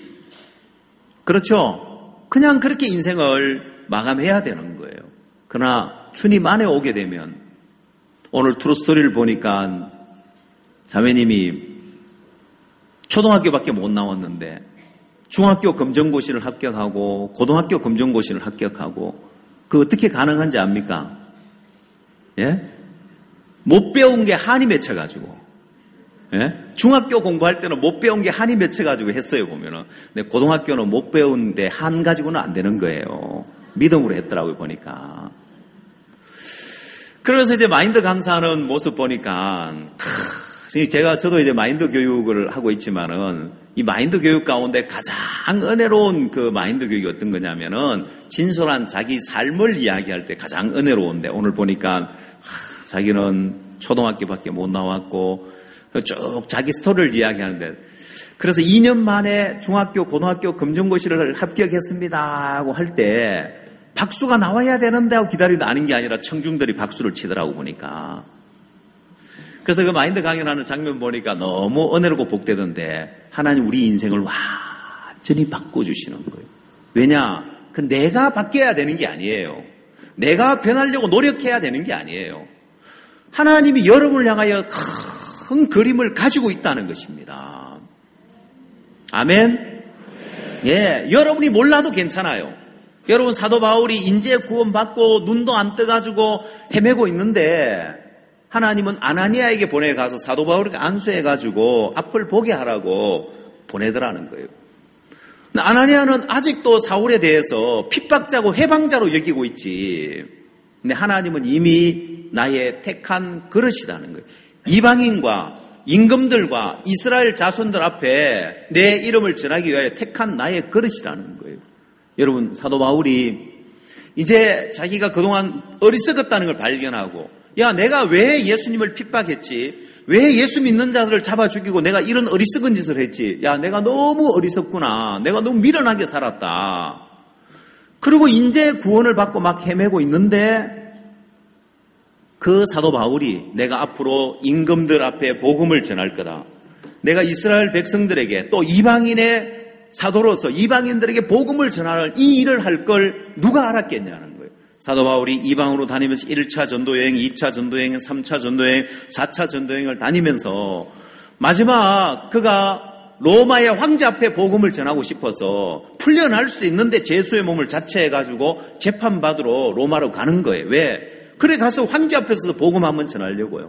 그렇죠? 그냥 그렇게 인생을 마감해야 되는 거예요. 그러나 주님 안에 오게 되면 오늘 트루스토리를 보니까 자매님이 초등학교밖에 못 나왔는데 중학교 검정고시를 합격하고 고등학교 검정고시를 합격하고 그 어떻게 가능한지 압니까? 예? 못 배운 게 한이 맺혀가지고. 예? 중학교 공부할 때는 못 배운 게 한이 맺혀가지고 했어요, 보면은. 근데 고등학교는 못 배운데 한 가지고는 안 되는 거예요. 믿음으로 했더라고요, 보니까. 그래서 이제 마인드 강사하는 모습 보니까, 크, 제가, 저도 이제 마인드 교육을 하고 있지만은, 이 마인드 교육 가운데 가장 은혜로운 그 마인드 교육이 어떤 거냐면은, 진솔한 자기 삶을 이야기할 때 가장 은혜로운데, 오늘 보니까, 하, 자기는 초등학교밖에 못 나왔고, 쭉 자기 스토리를 이야기하는데, 그래서 이 년 만에 중학교, 고등학교 검정고시를 합격했습니다 하고 할 때 박수가 나와야 되는데 하고 기다리다 아닌 게 아니라 청중들이 박수를 치더라고 보니까. 그래서 그 마인드 강연하는 장면 보니까 너무 은혜롭고 복되던데 하나님 우리 인생을 완전히 바꿔주시는 거예요. 왜냐? 그 내가 바뀌어야 되는 게 아니에요. 내가 변하려고 노력해야 되는 게 아니에요. 하나님이 여러분을 향하여 큰 그림을 가지고 있다는 것입니다. 아멘? 예, 여러분이 몰라도 괜찮아요. 여러분 사도 바울이 인재 구원받고 눈도 안 떠가지고 헤매고 있는데 하나님은 아나니아에게 보내가서 사도 바울에게 안수해가지고 앞을 보게 하라고 보내더라는 거예요. 아나니아는 아직도 사울에 대해서 핍박자고 해방자로 여기고 있지. 근데 하나님은 이미 나의 택한 그릇이라는 거예요. 이방인과 임금들과 이스라엘 자손들 앞에 내 이름을 전하기 위하여 택한 나의 그릇이라는 거예요. 여러분 사도 바울이 이제 자기가 그동안 어리석었다는 걸 발견하고 야 내가 왜 예수님을 핍박했지? 왜 예수 믿는 자들을 잡아 죽이고 내가 이런 어리석은 짓을 했지? 야 내가 너무 어리석구나. 내가 너무 미련하게 살았다. 그리고 인제 구원을 받고 막 헤매고 있는데 그 사도 바울이 내가 앞으로 임금들 앞에 복음을 전할 거다. 내가 이스라엘 백성들에게 또 이방인의 사도로서 이방인들에게 복음을 전하는 이 일을 할 걸 누가 알았겠냐는 거예요. 사도 바울이 이방으로 다니면서 일 차 전도여행, 이 차 전도여행, 삼 차 전도여행, 사 차 전도여행을 다니면서 마지막 그가 로마의 황제 앞에 복음을 전하고 싶어서 풀려날 수도 있는데 제수의 몸을 자처해가지고 재판받으러 로마로 가는 거예요. 왜? 그래 가서 황제 앞에서 복음 한번 전하려고요.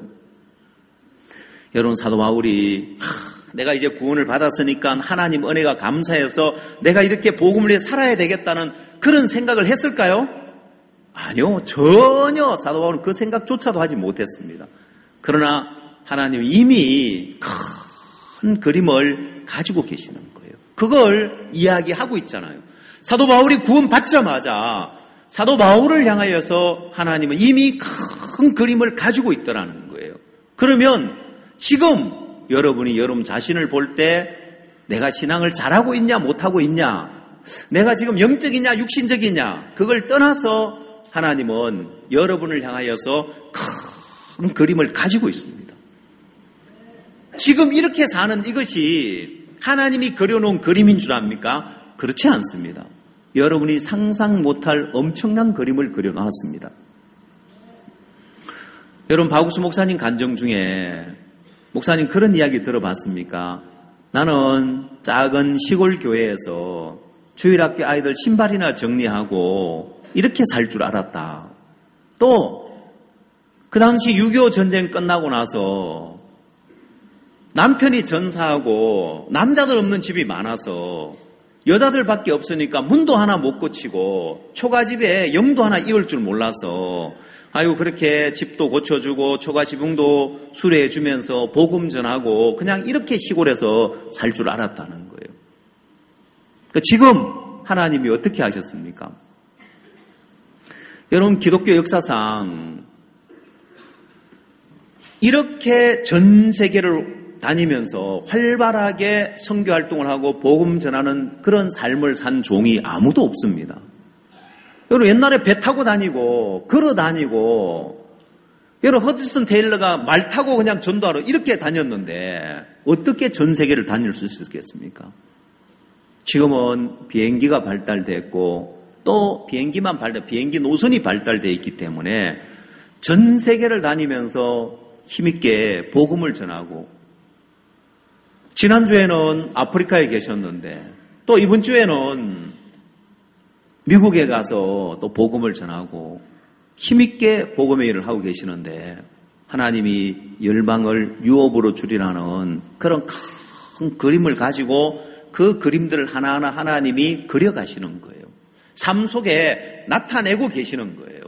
여러분 사도 바울이 하, 내가 이제 구원을 받았으니까 하나님 은혜가 감사해서 내가 이렇게 복음을 위해 살아야 되겠다는 그런 생각을 했을까요? 아니요. 전혀 사도 바울은 그 생각조차도 하지 못했습니다. 그러나 하나님 이미 큰 그림을 가지고 계시는 거예요. 그걸 이야기하고 있잖아요. 사도 바울이 구원 받자마자 사도 바울을 향하여서 하나님은 이미 큰 그림을 가지고 있더라는 거예요. 그러면 지금 여러분이 여러분 자신을 볼 때 내가 신앙을 잘하고 있냐 못하고 있냐 내가 지금 영적이냐 육신적이냐 그걸 떠나서 하나님은 여러분을 향하여서 큰 그림을 가지고 있습니다. 지금 이렇게 사는 이것이 하나님이 그려놓은 그림인 줄 압니까? 그렇지 않습니다. 여러분이 상상 못할 엄청난 그림을 그려놨습니다. 여러분 박욱수 목사님 간증 중에 목사님 그런 이야기 들어봤습니까? 나는 작은 시골 교회에서 주일학교 아이들 신발이나 정리하고 이렇게 살 줄 알았다. 또 그 당시 육이오 전쟁 끝나고 나서 남편이 전사하고 남자들 없는 집이 많아서 여자들밖에 없으니까 문도 하나 못 고치고 초가집에 영도 하나 이을 줄 몰라서 아이고 그렇게 집도 고쳐주고 초가지붕도 수리해주면서 복음 전하고 그냥 이렇게 시골에서 살 줄 알았다는 거예요. 그러니까 지금 하나님이 어떻게 하셨습니까? 여러분 기독교 역사상 이렇게 전 세계를 다니면서 활발하게 선교 활동을 하고 복음 전하는 그런 삶을 산 종이 아무도 없습니다. 여러분 옛날에 배 타고 다니고 걸어 다니고 여러분 허드슨 테일러가 말 타고 그냥 전도하러 이렇게 다녔는데 어떻게 전 세계를 다닐 수 있었겠습니까? 지금은 비행기가 발달됐고 또 비행기만 발달, 비행기 노선이 발달되어 있기 때문에 전 세계를 다니면서 힘있게 복음을 전하고 지난주에는 아프리카에 계셨는데 또 이번 주에는 미국에 가서 또 복음을 전하고 힘있게 복음의 일을 하고 계시는데 하나님이 열방을 유업으로 주리라는 그런 큰 그림을 가지고 그 그림들을 하나하나 하나님이 그려가시는 거예요. 삶 속에 나타내고 계시는 거예요.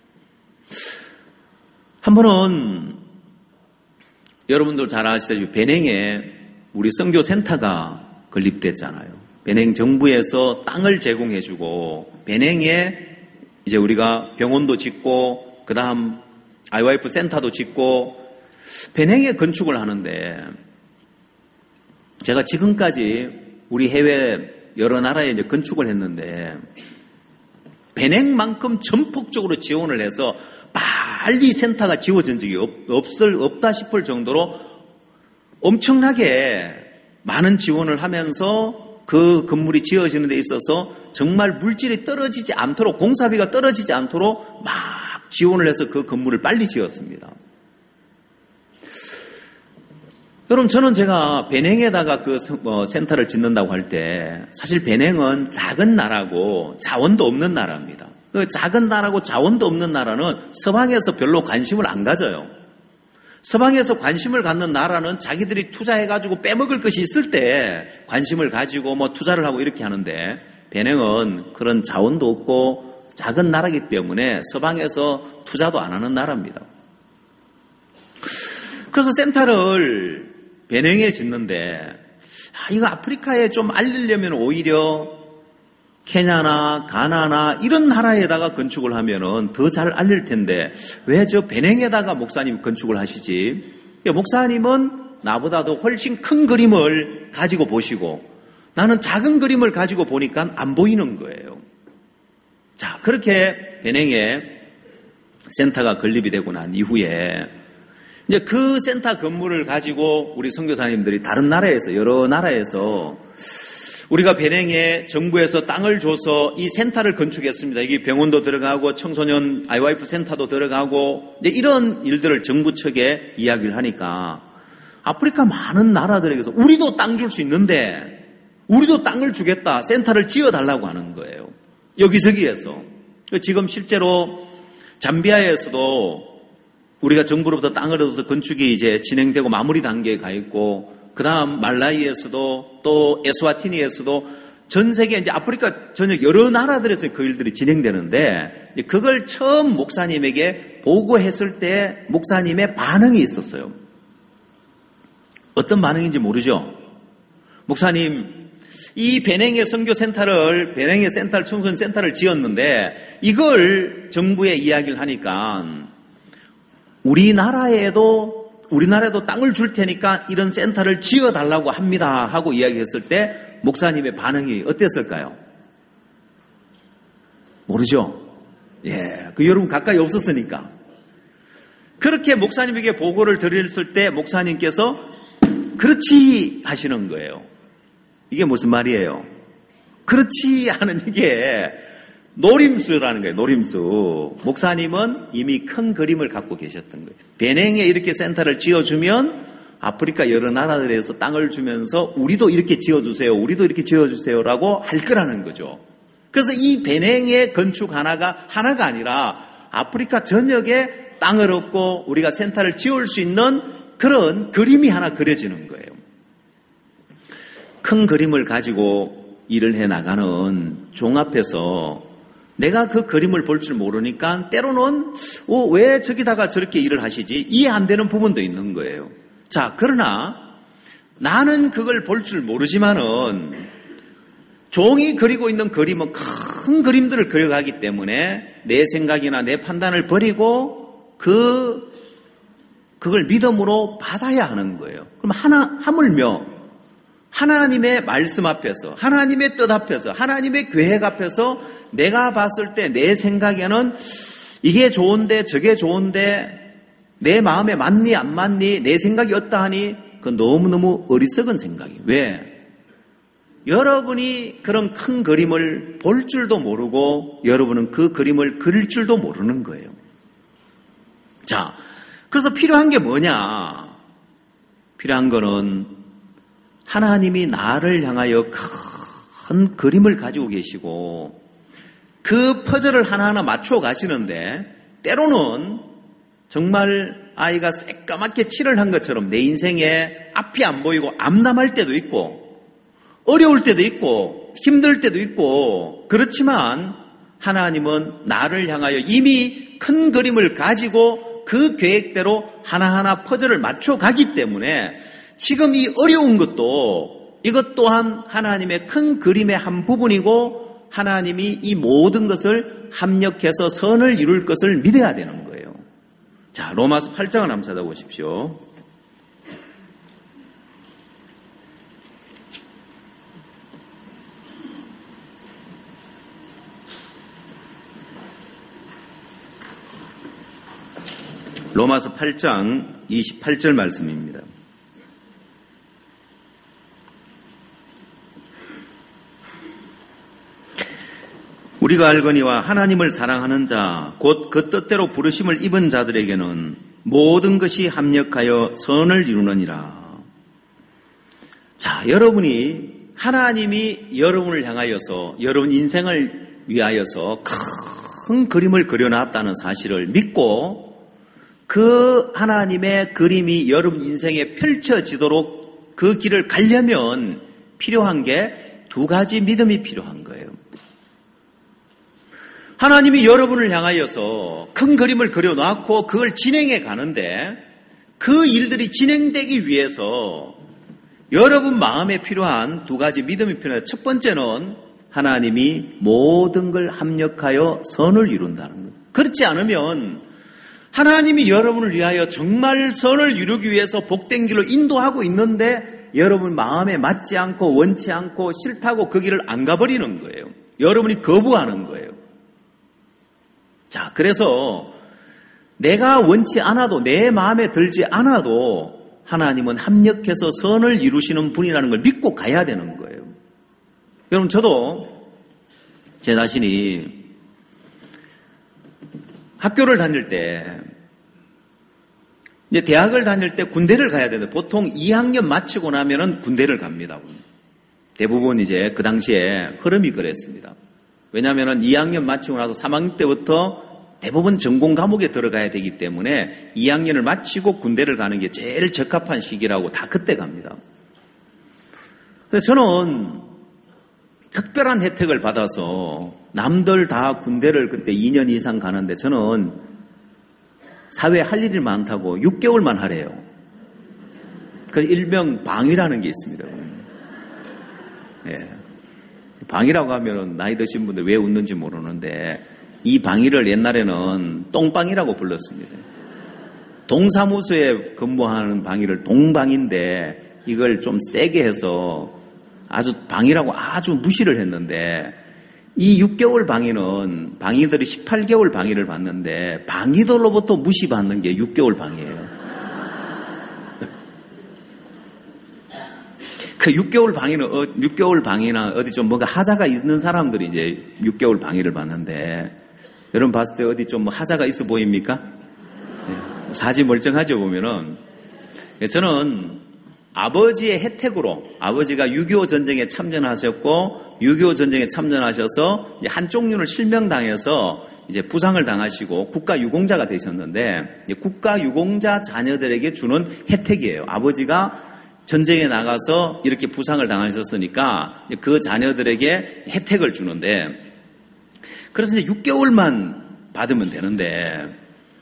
한 번은 여러분들 잘 아시다시피 베냉에 우리 선교센터가 건립됐잖아요. 베냉 정부에서 땅을 제공해주고 베냉에 이제 우리가 병원도 짓고 그 다음 아이와이에프 센터도 짓고 베냉에 건축을 하는데 제가 지금까지 우리 해외 여러 나라에 이제 건축을 했는데 베냉만큼 전폭적으로 지원을 해서 빨리 센터가 지어진 적이 없, 없을, 없다 싶을 정도로 엄청나게 많은 지원을 하면서 그 건물이 지어지는 데 있어서 정말 물질이 떨어지지 않도록 공사비가 떨어지지 않도록 막 지원을 해서 그 건물을 빨리 지었습니다. 여러분 저는 제가 베냉에다가 그 센터를 짓는다고 할 때 사실 베냉은 작은 나라고 자원도 없는 나라입니다. 그 작은 나라고 자원도 없는 나라는 서방에서 별로 관심을 안 가져요. 서방에서 관심을 갖는 나라는 자기들이 투자해가지고 빼먹을 것이 있을 때 관심을 가지고 뭐 투자를 하고 이렇게 하는데 베냉은 그런 자원도 없고 작은 나라이기 때문에 서방에서 투자도 안 하는 나라입니다. 그래서 센터를 베냉에 짓는데 아, 이거 아프리카에 좀 알리려면 오히려 케냐나 가나나 이런 나라에다가 건축을 하면은 더 잘 알릴 텐데 왜 저 베냉에다가 목사님 건축을 하시지? 목사님은 나보다도 훨씬 큰 그림을 가지고 보시고 나는 작은 그림을 가지고 보니까 안 보이는 거예요. 자, 그렇게 베냉에 센터가 건립이 되고 난 이후에 이제 그 센터 건물을 가지고 우리 선교사님들이 다른 나라에서 여러 나라에서 우리가 베냉에 정부에서 땅을 줘서 이 센터를 건축했습니다. 이게 병원도 들어가고 청소년 아이와이에프 센터도 들어가고 이제 이런 일들을 정부 측에 이야기를 하니까 아프리카 많은 나라들에게서 우리도 땅 줄 수 있는데 우리도 땅을 주겠다. 센터를 지어달라고 하는 거예요. 여기저기에서. 지금 실제로 잠비아에서도 우리가 정부로부터 땅을 얻어서 건축이 이제 진행되고 마무리 단계에 가 있고 그 다음 말라위에서도 또 에스와티니에서도 전 세계 이제 아프리카 전역 여러 나라들에서 그 일들이 진행되는데 그걸 처음 목사님에게 보고했을 때 목사님의 반응이 있었어요. 어떤 반응인지 모르죠. 목사님, 이 베냉의 선교센터를 베냉의 센터를 청소년 센터를 지었는데 이걸 정부에 이야기를 하니까 우리나라에도 우리나라에도 땅을 줄 테니까 이런 센터를 지어달라고 합니다 하고 이야기했을 때 목사님의 반응이 어땠을까요? 모르죠? 예, 그 여러분 가까이 없었으니까. 그렇게 목사님에게 보고를 드렸을 때 목사님께서 그렇지 하시는 거예요. 이게 무슨 말이에요? 그렇지 하는 이게 노림수라는 거예요. 노림수. 목사님은 이미 큰 그림을 갖고 계셨던 거예요. 베냉에 이렇게 센터를 지어주면 아프리카 여러 나라들에서 땅을 주면서 우리도 이렇게 지어주세요. 우리도 이렇게 지어주세요라고 할 거라는 거죠. 그래서 이 베냉의 건축 하나가 하나가 아니라 아프리카 전역에 땅을 얻고 우리가 센터를 지을 수 있는 그런 그림이 하나 그려지는 거예요. 큰 그림을 가지고 일을 해나가는 종 앞에서 내가 그 그림을 볼 줄 모르니까 때로는 어, 왜 저기다가 저렇게 일을 하시지? 이해 안 되는 부분도 있는 거예요. 자, 그러나 나는 그걸 볼 줄 모르지만은 종이 그리고 있는 그림은 큰 그림들을 그려가기 때문에 내 생각이나 내 판단을 버리고 그 그걸 믿음으로 받아야 하는 거예요. 그럼 하나 하물며 하나님의 말씀 앞에서, 하나님의 뜻 앞에서, 하나님의 계획 앞에서 내가 봤을 때 내 생각에는 이게 좋은데 저게 좋은데 내 마음에 맞니 안 맞니 내 생각이 어떠하니 그건 너무너무 어리석은 생각이에요. 왜? 여러분이 그런 큰 그림을 볼 줄도 모르고 여러분은 그 그림을 그릴 줄도 모르는 거예요. 자, 그래서 필요한 게 뭐냐? 필요한 거는 하나님이 나를 향하여 큰 그림을 가지고 계시고 그 퍼즐을 하나하나 맞춰 가시는데 때로는 정말 아이가 새까맣게 칠을 한 것처럼 내 인생에 앞이 안 보이고 암담할 때도 있고 어려울 때도 있고 힘들 때도 있고 그렇지만 하나님은 나를 향하여 이미 큰 그림을 가지고 그 계획대로 하나하나 퍼즐을 맞춰 가기 때문에 지금 이 어려운 것도 이것 또한 하나님의 큰 그림의 한 부분이고 하나님이 이 모든 것을 합력해서 선을 이룰 것을 믿어야 되는 거예요. 자, 로마서 팔 장을 한번 찾아보십시오. 로마서 팔 장 이십팔 절 말씀입니다. 우리가 알거니와 하나님을 사랑하는 자, 곧 그 뜻대로 부르심을 입은 자들에게는 모든 것이 합력하여 선을 이루느니라. 자, 여러분이 하나님이 여러분을 향하여서 여러분 인생을 위하여서 큰 그림을 그려놨다는 사실을 믿고 그 하나님의 그림이 여러분 인생에 펼쳐지도록 그 길을 가려면 필요한 게 두 가지 믿음이 필요한 거예요. 하나님이 여러분을 향하여서 큰 그림을 그려놨고 그걸 진행해 가는데 그 일들이 진행되기 위해서 여러분 마음에 필요한 두 가지 믿음이 필요해요. 첫 번째는 하나님이 모든 걸 합력하여 선을 이룬다는 거예요. 그렇지 않으면 하나님이 여러분을 위하여 정말 선을 이루기 위해서 복된 길로 인도하고 있는데 여러분 마음에 맞지 않고 원치 않고 싫다고 그 길을 안 가버리는 거예요. 여러분이 거부하는 거예요. 자, 그래서 내가 원치 않아도 내 마음에 들지 않아도 하나님은 합력해서 선을 이루시는 분이라는 걸 믿고 가야 되는 거예요. 여러분 저도 제 자신이 학교를 다닐 때 이제 대학을 다닐 때 군대를 가야 되는데 보통 이 학년 마치고 나면은 군대를 갑니다. 대부분 이제 그 당시에 흐름이 그랬습니다. 왜냐하면 이 학년 마치고 나서 삼 학년 때부터 대부분 전공 과목에 들어가야 되기 때문에 이 학년을 마치고 군대를 가는 게 제일 적합한 시기라고 다 그때 갑니다. 그래서 저는 특별한 혜택을 받아서 남들 다 군대를 그때 이 년 이상 가는데 저는 사회에 할 일이 많다고 육 개월만 하래요. 그래서 일명 방위라는 게 있습니다. 예. 방위라고 하면 나이 드신 분들 왜 웃는지 모르는데 이 방위를 옛날에는 똥방이라고 불렀습니다. 동사무소에 근무하는 방위를 동방인데 이걸 좀 세게 해서 아주 방위라고 아주 무시를 했는데 이 육 개월 방위는 방위들이 십팔 개월 방위를 받는데 방위들로부터 무시받는 게 육 개월 방위예요. 그 육 개월 방위는 육 개월 방위나 어디 좀 뭔가 하자가 있는 사람들이 이제 육 개월 방위를 받는데 여러분 봤을 때 어디 좀 하자가 있어 보입니까? 네. 사지 멀쩡하죠 보면은. 저는 아버지의 혜택으로 아버지가 육이오 전쟁에 참전하셨고 육이오 전쟁에 참전하셔서 한쪽눈을 실명당해서 이제 부상을 당하시고 국가유공자가 되셨는데 국가유공자 자녀들에게 주는 혜택이에요. 아버지가 전쟁에 나가서 이렇게 부상을 당하셨으니까 그 자녀들에게 혜택을 주는데 그래서 이제 육 개월만 받으면 되는데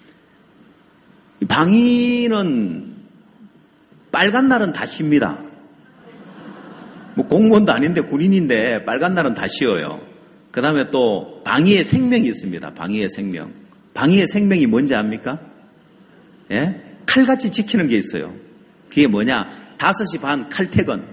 방위는 빨간 날은 다 쉽니다. 뭐 공무원도 아닌데 군인인데 빨간 날은 다 쉬어요. 그 다음에 또 방위의 생명이 있습니다. 방위의 생명. 방위의 생명이 뭔지 압니까? 예? 칼같이 지키는 게 있어요. 그게 뭐냐? 다섯 시 반 칼퇴근.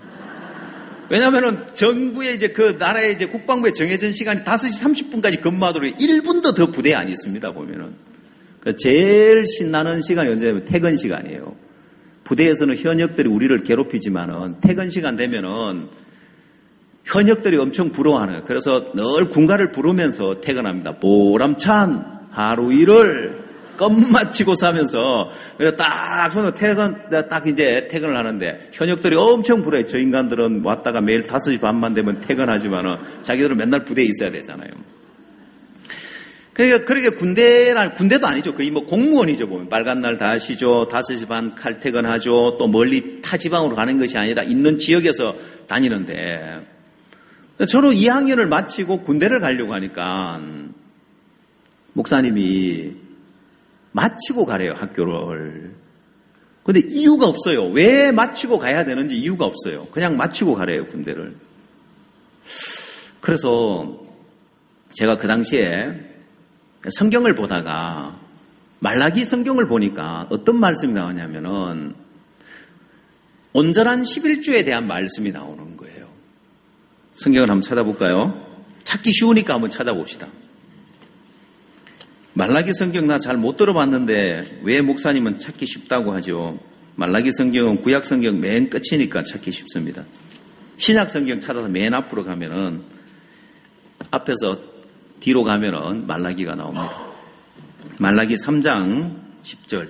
왜냐면은 정부의 이제 그 나라의 이제 국방부에 정해진 시간이 다섯 시 삼십 분까지 근무하도록 일 분도 더 부대에 안 있습니다, 보면은. 제일 신나는 시간이 언제냐면 퇴근 시간이에요. 부대에서는 현역들이 우리를 괴롭히지만은 퇴근 시간 되면은 현역들이 엄청 부러워하는 거예요. 그래서 늘 군가를 부르면서 퇴근합니다. 보람찬 하루 일을 껌마치고 사면서 그래서 딱 손을 퇴근 딱 이제 퇴근을 하는데 현역들이 엄청 부러워요. 저 인간들은 왔다가 매일 다섯 시 반만 되면 퇴근하지만은 자기들은 맨날 부대에 있어야 되잖아요. 그러니까, 그렇게 군대란, 군대도 아니죠. 거의 뭐 공무원이죠, 보면. 빨간 날 다 하시죠. 다섯 시 반 칼퇴근하죠. 또 멀리 타지방으로 가는 것이 아니라 있는 지역에서 다니는데, 저는 이 학년을 마치고 군대를 가려고 하니까, 목사님이 마치고 가래요, 학교를. 근데 이유가 없어요. 왜 마치고 가야 되는지 이유가 없어요. 그냥 마치고 가래요, 군대를. 그래서 제가 그 당시에 성경을 보다가 말라기 성경을 보니까 어떤 말씀이 나오냐면은 온전한 십일조에 대한 말씀이 나오는 거예요. 성경을 한번 찾아볼까요? 찾기 쉬우니까 한번 찾아봅시다. 말라기 성경 나 잘 못 들어봤는데 왜 목사님은 찾기 쉽다고 하죠? 말라기 성경은 구약 성경 맨 끝이니까 찾기 쉽습니다. 신약 성경 찾아서 맨 앞으로 가면은 앞에서 뒤로 가면은 말라기가 나옵니다. 말라기 삼 장 십 절.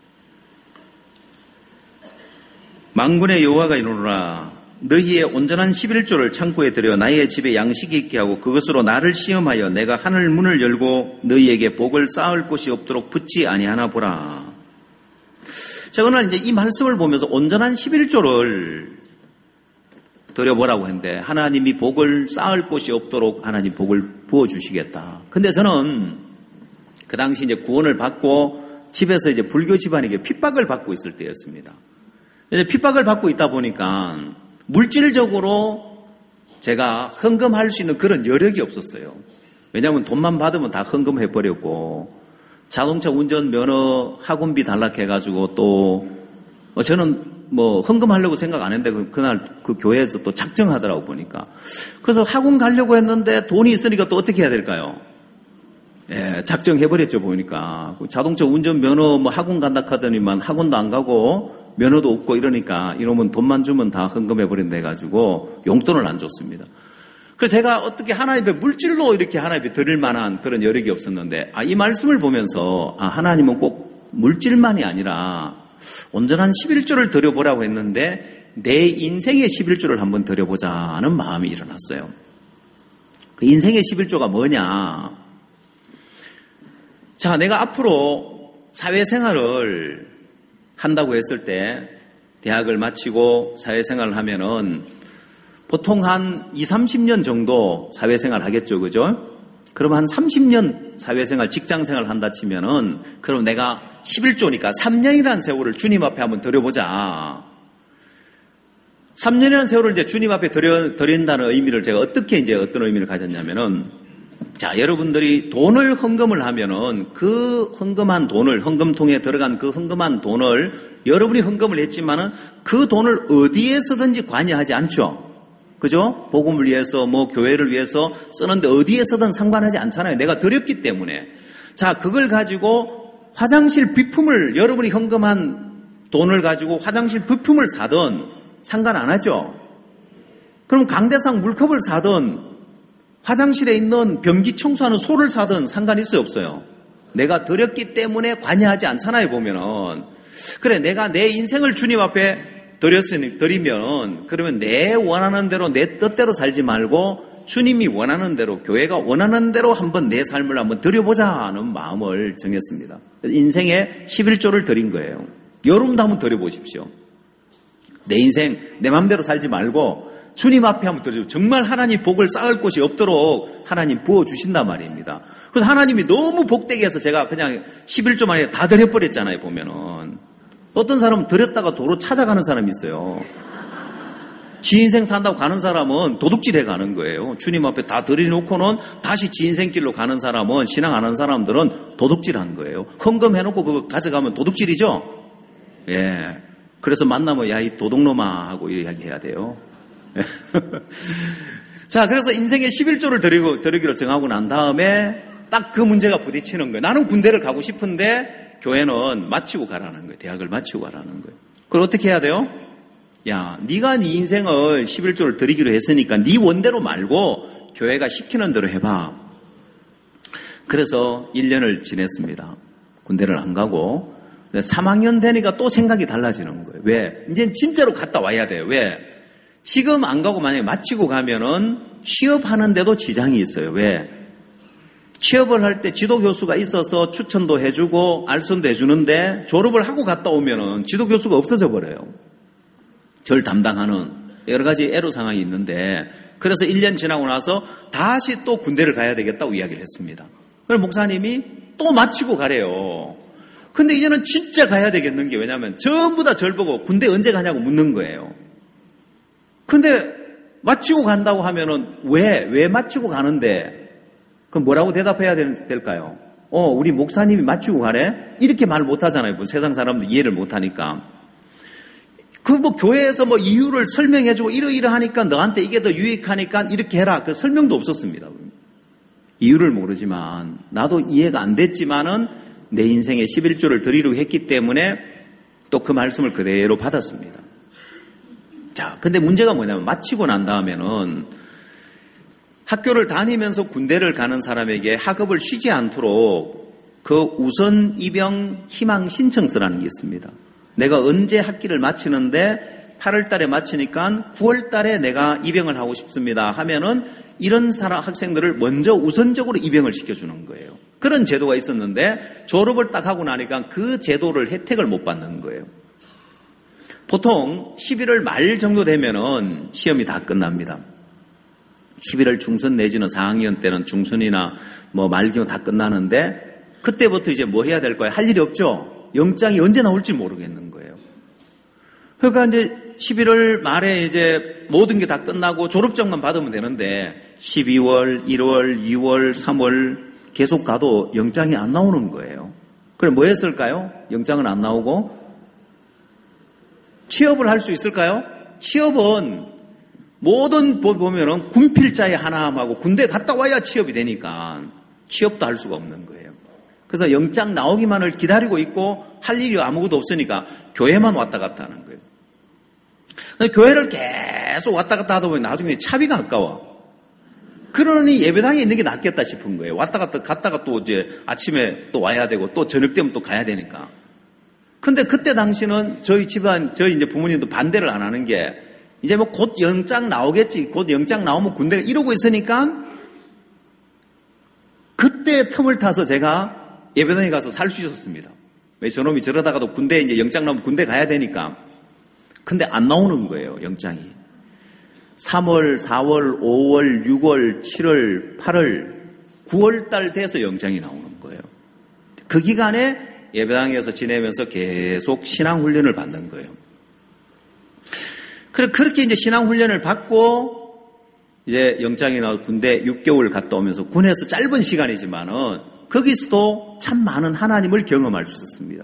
만군의 여호와가 이르노라 너희의 온전한 십일조를 창고에 들여 나의 집에 양식이 있게 하고 그것으로 나를 시험하여 내가 하늘 문을 열고 너희에게 복을 쌓을 곳이 없도록 붙지 아니하나 보라. 제가 오늘 이제 이 말씀을 보면서 온전한 십일조를 드려보라고 했는데 하나님이 복을 쌓을 곳이 없도록 하나님 복을 부어주시겠다. 근데 저는 그 당시 이제 구원을 받고 집에서 이제 불교 집안에게 핍박을 받고 있을 때였습니다. 이제 핍박을 받고 있다 보니까 물질적으로 제가 헌금할 수 있는 그런 여력이 없었어요. 왜냐하면 돈만 받으면 다 헌금해버렸고 자동차 운전 면허 학원비 단락해가지고 또 저는 뭐 헌금하려고 생각 안 했는데 그날 그 교회에서 또 작정하더라고 보니까. 그래서 학원 가려고 했는데 돈이 있으니까 또 어떻게 해야 될까요? 예, 작정해버렸죠 보니까. 자동차 운전 면허 뭐 학원 간다 하더니만 학원도 안 가고 면허도 없고 이러니까 이러면 돈만 주면 다 헌금해버린다 해가지고 용돈을 안 줬습니다. 그래서 제가 어떻게 하나님의 물질로 이렇게 하나님께 드릴 만한 그런 여력이 없었는데 아, 이 말씀을 보면서 아, 하나님은 꼭 물질만이 아니라 온전한 십일조를 드려보라고 했는데 내 인생의 십일조를 한번 드려보자는 마음이 일어났어요. 그 인생의 십일조가 뭐냐? 자, 내가 앞으로 사회생활을 한다고 했을 때 대학을 마치고 사회생활을 하면은 보통 한 이삼십 년 정도 사회생활 하겠죠, 그죠? 그러면 한 삼십 년 사회생활, 직장생활 한다 치면은 그럼 내가 십일조니까 삼 년이라는 세월을 주님 앞에 한번 드려보자. 삼 년이라는 세월을 이제 주님 앞에 드려, 드린다는 의미를 제가 어떻게 이제 어떤 의미를 가졌냐면은 자, 여러분들이 돈을 헌금을 하면은 그 헌금한 돈을, 헌금통에 들어간 그 헌금한 돈을 여러분이 헌금을 했지만은 그 돈을 어디에 쓰든지 관여하지 않죠. 그죠? 복음을 위해서, 뭐, 교회를 위해서 쓰는데 어디에 쓰든 상관하지 않잖아요. 내가 드렸기 때문에. 자, 그걸 가지고 화장실 비품을, 여러분이 헌금한 돈을 가지고 화장실 비품을 사든 상관 안 하죠. 그럼 강대상 물컵을 사든 화장실에 있는 변기 청소하는 소를 사든 상관 있어요, 없어요? 내가 드렸기 때문에 관여하지 않잖아요, 보면은. 그래, 내가 내 인생을 주님 앞에 드렸으니, 드리면, 그러면 내 원하는 대로, 내 뜻대로 살지 말고, 주님이 원하는 대로, 교회가 원하는 대로 한번 내 삶을 한번 드려보자는 마음을 정했습니다. 인생에 십일조를 드린 거예요. 여러분도 한번 드려보십시오. 내 인생, 내 마음대로 살지 말고, 주님 앞에 한번 드려보십시오. 정말 하나님 복을 쌓을 곳이 없도록 하나님 부어주신단 말입니다. 그래서 하나님이 너무 복되게 해서 제가 그냥 십일조 만에 다 드려버렸잖아요, 보면은. 어떤 사람은 드렸다가 도로 찾아가는 사람이 있어요. 지 인생 산다고 가는 사람은 도둑질해 가는 거예요. 주님 앞에 다 드려놓고는 다시 지 인생길로 가는 사람은, 신앙 안 하는 사람들은 도둑질한 거예요. 헌금해놓고 그거 가져가면 도둑질이죠? 예. 그래서 만나면 야, 이 도둑놈아 하고 이야기해야 돼요. 자, 그래서 인생의 십일조를 드리고, 드리기로 정하고 난 다음에 딱 그 문제가 부딪히는 거예요. 나는 군대를 가고 싶은데 교회는 마치고 가라는 거예요. 대학을 마치고 가라는 거예요. 그걸 어떻게 해야 돼요? 야, 네가 네 인생을 십일조를 드리기로 했으니까 네 원대로 말고 교회가 시키는 대로 해봐. 그래서 일 년을 지냈습니다. 군대를 안 가고 삼 학년 되니까 또 생각이 달라지는 거예요. 왜? 이제 진짜로 갔다 와야 돼요. 왜? 지금 안 가고 만약에 마치고 가면은 취업하는데도 지장이 있어요. 왜? 취업을 할 때 지도교수가 있어서 추천도 해주고 알선도 해주는데 졸업을 하고 갔다 오면은 지도교수가 없어져 버려요. 절 담당하는 여러 가지 애로사항이 있는데 그래서 일 년 지나고 나서 다시 또 군대를 가야 되겠다고 이야기를 했습니다. 그래서 목사님이 또 마치고 가래요. 근데 이제는 진짜 가야 되겠는 게 왜냐하면 전부 다 절 보고 군대 언제 가냐고 묻는 거예요. 근데 마치고 간다고 하면은 왜, 왜 마치고 가는데 그럼 뭐라고 대답해야 될까요? 어, 우리 목사님이 마치고 가래? 이렇게 말 못하잖아요. 뭐 세상 사람들 이해를 못하니까. 그 뭐 교회에서 뭐 이유를 설명해주고 이러이러하니까 너한테 이게 더 유익하니까 이렇게 해라. 그 설명도 없었습니다. 이유를 모르지만 나도 이해가 안 됐지만은 내 인생에 십일 조를 드리려고 했기 때문에 또 그 말씀을 그대로 받았습니다. 자, 근데 문제가 뭐냐면 마치고 난 다음에는 학교를 다니면서 군대를 가는 사람에게 학업을 쉬지 않도록 그 우선 입영 희망 신청서라는 게 있습니다. 내가 언제 학기를 마치는데 팔월 달에 마치니까 구월 달에 내가 입영을 하고 싶습니다 하면은 이런 사람 학생들을 먼저 우선적으로 입영을 시켜주는 거예요. 그런 제도가 있었는데 졸업을 딱 하고 나니까 그 제도를 혜택을 못 받는 거예요. 보통 십일월 말 정도 되면은 시험이 다 끝납니다. 십일월 중순 내지는 사 학년 때는 중순이나 뭐 말기는 다 끝나는데 그때부터 이제 뭐 해야 될 거예요? 할 일이 없죠. 영장이 언제 나올지 모르겠는 거예요. 그러니까 이제 십일월 말에 이제 모든 게 다 끝나고 졸업장만 받으면 되는데 십이월, 일월, 이월, 삼월 계속 가도 영장이 안 나오는 거예요. 그럼 뭐 했을까요? 영장은 안 나오고 취업을 할 수 있을까요? 취업은 모든 보면은 군필자의 하나하고 군대 갔다 와야 취업이 되니까 취업도 할 수가 없는 거예요. 그래서 영장 나오기만을 기다리고 있고 할 일이 아무것도 없으니까 교회만 왔다 갔다 하는 거예요. 교회를 계속 왔다 갔다 하다 보면 나중에 차비가 아까워. 그러니 예배당에 있는 게 낫겠다 싶은 거예요. 왔다 갔다 갔다가 또 이제 아침에 또 와야 되고 또 저녁 되면 또 가야 되니까. 근데 그때 당시는 저희 집안, 저희 이제 부모님도 반대를 안 하는 게 이제 뭐 곧 영장 나오겠지. 곧 영장 나오면 군대가 이러고 있으니까 그때 틈을 타서 제가 예배당에 가서 살 수 있었습니다. 왜 저놈이 저러다가도 군대 이제 영장 나오면 군대 가야 되니까. 근데 안 나오는 거예요, 영장이. 삼월, 사월, 오월, 유월, 칠월, 팔월, 구월 달 돼서 영장이 나오는 거예요. 그 기간에 예배당에서 지내면서 계속 신앙훈련을 받는 거예요. 그렇게 이제 신앙훈련을 받고 이제 영장이 나와 군대 육 개월 갔다 오면서 군에서 짧은 시간이지만은 거기서도 참 많은 하나님을 경험할 수 있었습니다.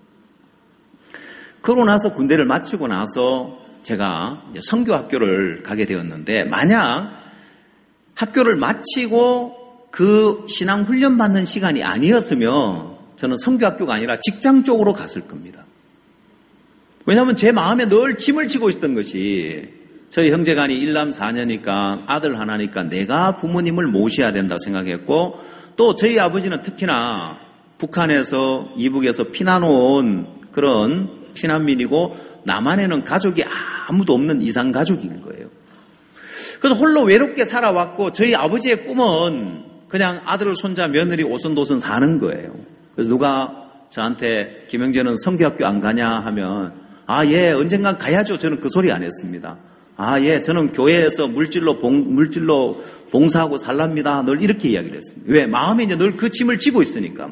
그러고 나서 군대를 마치고 나서 제가 선교 학교를 가게 되었는데 만약 학교를 마치고 그 신앙 훈련 받는 시간이 아니었으면 저는 선교 학교가 아니라 직장 쪽으로 갔을 겁니다. 왜냐하면 제 마음에 늘 짐을 지고 있었던 것이 저희 형제간이 일남 사녀니까 아들 하나니까 내가 부모님을 모셔야 된다 생각했고 또 저희 아버지는 특히나 북한에서 이북에서 피난 온 그런 피난민이고 남한에는 가족이 아무도 없는 이상 가족인 거예요. 그래서 홀로 외롭게 살아왔고 저희 아버지의 꿈은 그냥 아들, 손자, 며느리 오손도손 사는 거예요. 그래서 누가 저한테 김영재는 선교학교 안 가냐 하면 아, 예, 언젠간 가야죠. 저는 그 소리 안 했습니다. 아, 예, 저는 교회에서 물질로 봉, 물질로 봉사하고 살랍니다. 늘 이렇게 이야기를 했습니다. 왜? 마음에 이제 늘 그 짐을 지고 있으니까.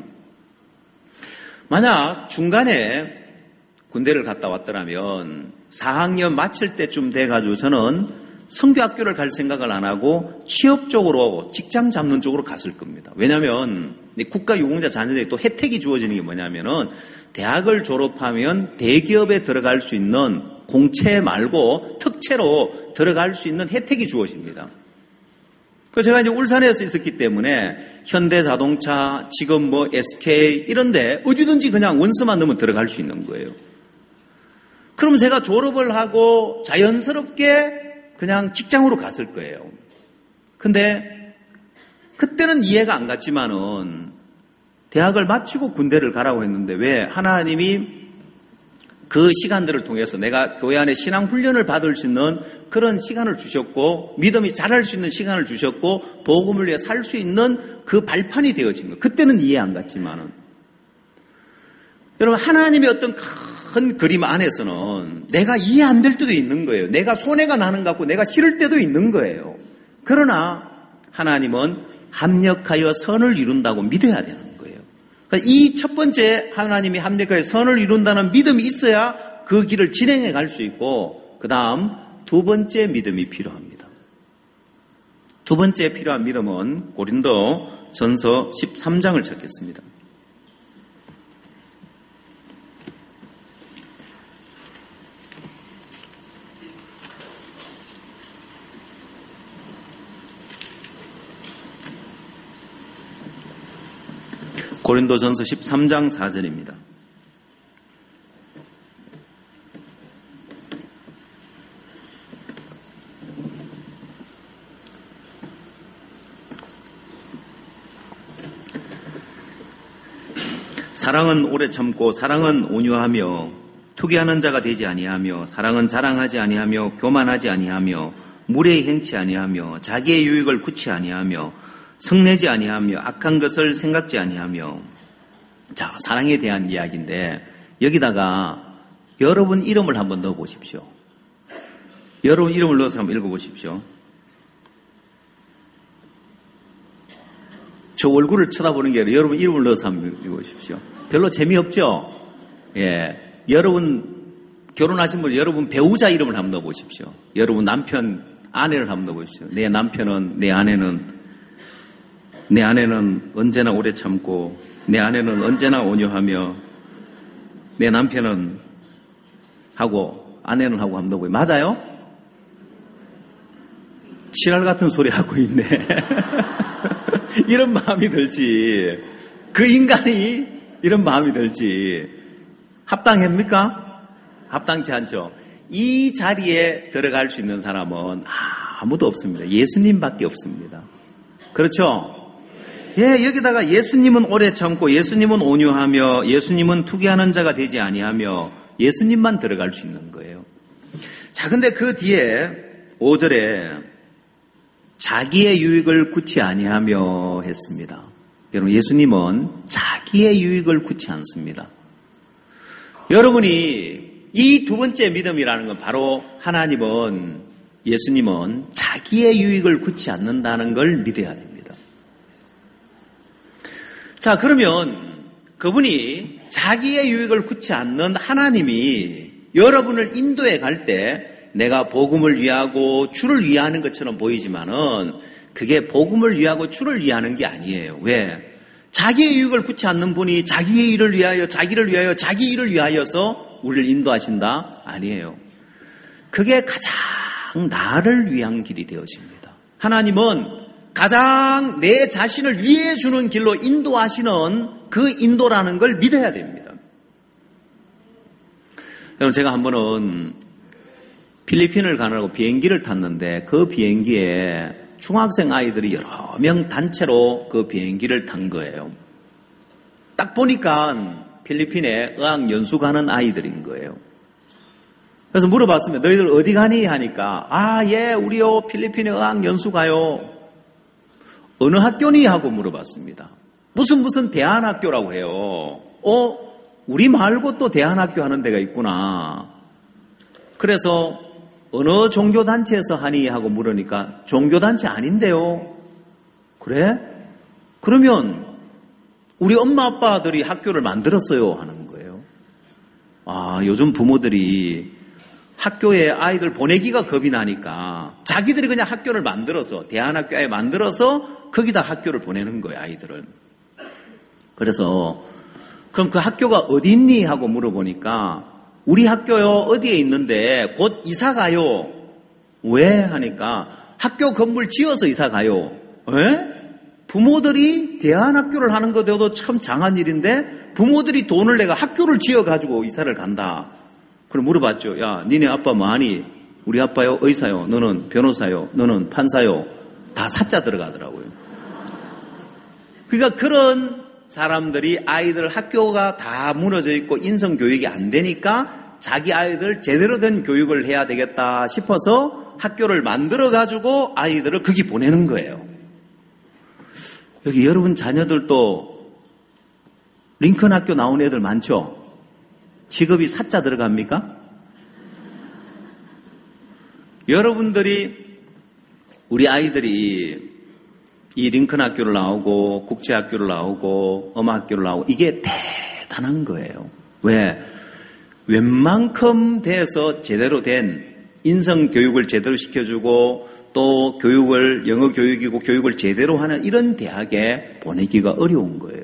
만약 중간에 군대를 갔다 왔더라면 사 학년 마칠 때쯤 돼가지고 저는 선교학교를 갈 생각을 안 하고 취업 쪽으로 직장 잡는 쪽으로 갔을 겁니다. 왜냐하면 국가유공자 자녀들이 또 혜택이 주어지는 게 뭐냐면은 대학을 졸업하면 대기업에 들어갈 수 있는 공채 말고 특채로 들어갈 수 있는 혜택이 주어집니다. 그래서 제가 이제 울산에서 있었기 때문에 현대자동차, 지금 뭐 에스케이 이런데 어디든지 그냥 원서만 넣으면 들어갈 수 있는 거예요. 그럼 제가 졸업을 하고 자연스럽게 그냥 직장으로 갔을 거예요. 근데 그때는 이해가 안 갔지만은 대학을 마치고 군대를 가라고 했는데 왜 하나님이 그 시간들을 통해서 내가 교회 안에 신앙 훈련을 받을 수 있는 그런 시간을 주셨고 믿음이 자랄 수 있는 시간을 주셨고 복음을 위해 살 수 있는 그 발판이 되어진 거예요. 그때는 이해 안 갔지만은 여러분 하나님의 어떤 큰 그림 안에서는 내가 이해 안 될 때도 있는 거예요. 내가 손해가 나는 것 같고 내가 싫을 때도 있는 거예요. 그러나 하나님은 합력하여 선을 이룬다고 믿어야 되는 거예요. 그러니까 이 첫 번째 하나님이 합력하여 선을 이룬다는 믿음이 있어야 그 길을 진행해 갈 수 있고 그 다음 두 번째 믿음이 필요합니다. 두 번째 필요한 믿음은 고린도 전서 십삼 장을 찾겠습니다. 고린도전서 십삼 장 사 절입니다. 사랑은 오래 참고 사랑은 온유하며 투기하는 자가 되지 아니하며 사랑은 자랑하지 아니하며 교만하지 아니하며 무례히 행치 아니하며 자기의 유익을 굳이 아니하며 성내지 아니하며 악한 것을 생각지 아니하며. 자, 사랑에 대한 이야기인데 여기다가 여러분 이름을 한번 넣어 보십시오. 여러분 이름을 넣어서 한번 읽어 보십시오. 저 얼굴을 쳐다보는 게 아니라 여러분 이름을 넣어서 한번 읽어 보십시오. 별로 재미없죠? 예. 여러분 결혼하신 분 여러분 배우자 이름을 한번 넣어 보십시오. 여러분 남편 아내를 한번 넣어 보십시오. 내 남편은 내 아내는 내 아내는 언제나 오래 참고 내 아내는 언제나 온유하며 내 남편은 하고 아내는 하고 한번 넣어보요. 맞아요? 지랄 같은 소리 하고 있네. 이런 마음이 들지. 그 인간이 이런 마음이 들지. 합당합니까? 합당치 않죠. 이 자리에 들어갈 수 있는 사람은 아무도 없습니다. 예수님밖에 없습니다. 그렇죠? 예, 여기다가 예수님은 오래 참고 예수님은 온유하며 예수님은 투기하는 자가 되지 아니하며 예수님만 들어갈 수 있는 거예요. 자, 근데 그 뒤에 오 절에 자기의 유익을 굳이 아니하며 했습니다. 여러분, 예수님은 자기의 유익을 굳이 않습니다. 여러분이 이 두 번째 믿음이라는 건 바로 하나님은 예수님은 자기의 유익을 굳이 않는다는 걸 믿어야 됩니다. 자, 그러면 그분이 자기의 유익을 굳이 않는 하나님이 여러분을 인도해 갈 때 내가 복음을 위하고 주를 위하는 것처럼 보이지만은 그게 복음을 위하고 주를 위하는 게 아니에요. 왜? 자기의 유익을 굳이 않는 분이 자기의 일을 위하여 자기를 위하여 자기 일을 위하여서 우리를 인도하신다? 아니에요. 그게 가장 나를 위한 길이 되어집니다. 하나님은 가장 내 자신을 위해 주는 길로 인도하시는 그 인도라는 걸 믿어야 됩니다. 여러분, 제가 한 번은 필리핀을 가느라고 비행기를 탔는데 그 비행기에 중학생 아이들이 여러 명 단체로 그 비행기를 탄 거예요. 딱 보니까 필리핀에 어학 연수 가는 아이들인 거예요. 그래서 물어봤습니다. 너희들 어디 가니? 하니까 아, 예, 우리요 필리핀에 어학 연수 가요. 어느 학교니? 하고 물어봤습니다. 무슨 무슨 대안학교라고 해요. 어? 우리 말고 또 대안학교 하는 데가 있구나. 그래서 어느 종교단체에서 하니? 하고 물으니까 종교단체 아닌데요. 그래? 그러면 우리 엄마 아빠들이 학교를 만들었어요 하는 거예요. 아, 요즘 부모들이 학교에 아이들 보내기가 겁이 나니까 자기들이 그냥 학교를 만들어서 대안학교에 만들어서 거기다 학교를 보내는 거예요, 아이들을. 그래서 그럼 그 학교가 어디 있니? 하고 물어보니까 우리 학교요 어디에 있는데 곧 이사 가요. 왜? 하니까 학교 건물 지어서 이사 가요. 에? 부모들이 대안학교를 하는 것도 참 장한 일인데 부모들이 돈을 내가 학교를 지어가지고 이사를 간다. 그럼 물어봤죠. 야, 니네 아빠 뭐하니? 우리 아빠요 의사요. 너는 변호사요. 너는 판사요. 다 사자 들어가더라고요. 그러니까 그런 사람들이 아이들 학교가 다 무너져 있고 인성교육이 안 되니까 자기 아이들 제대로 된 교육을 해야 되겠다 싶어서 학교를 만들어가지고 아이들을 거기 보내는 거예요. 여기 여러분 자녀들도 링컨 학교 나온 애들 많죠? 직업이 사자 들어갑니까? 여러분들이, 우리 아이들이 이 링컨 학교를 나오고 국제학교를 나오고 음악학교를 나오고 이게 대단한 거예요. 왜? 웬만큼 돼서 제대로 된 인성교육을 제대로 시켜주고 또 교육을 영어 교육이고 교육을 제대로 하는 이런 대학에 보내기가 어려운 거예요.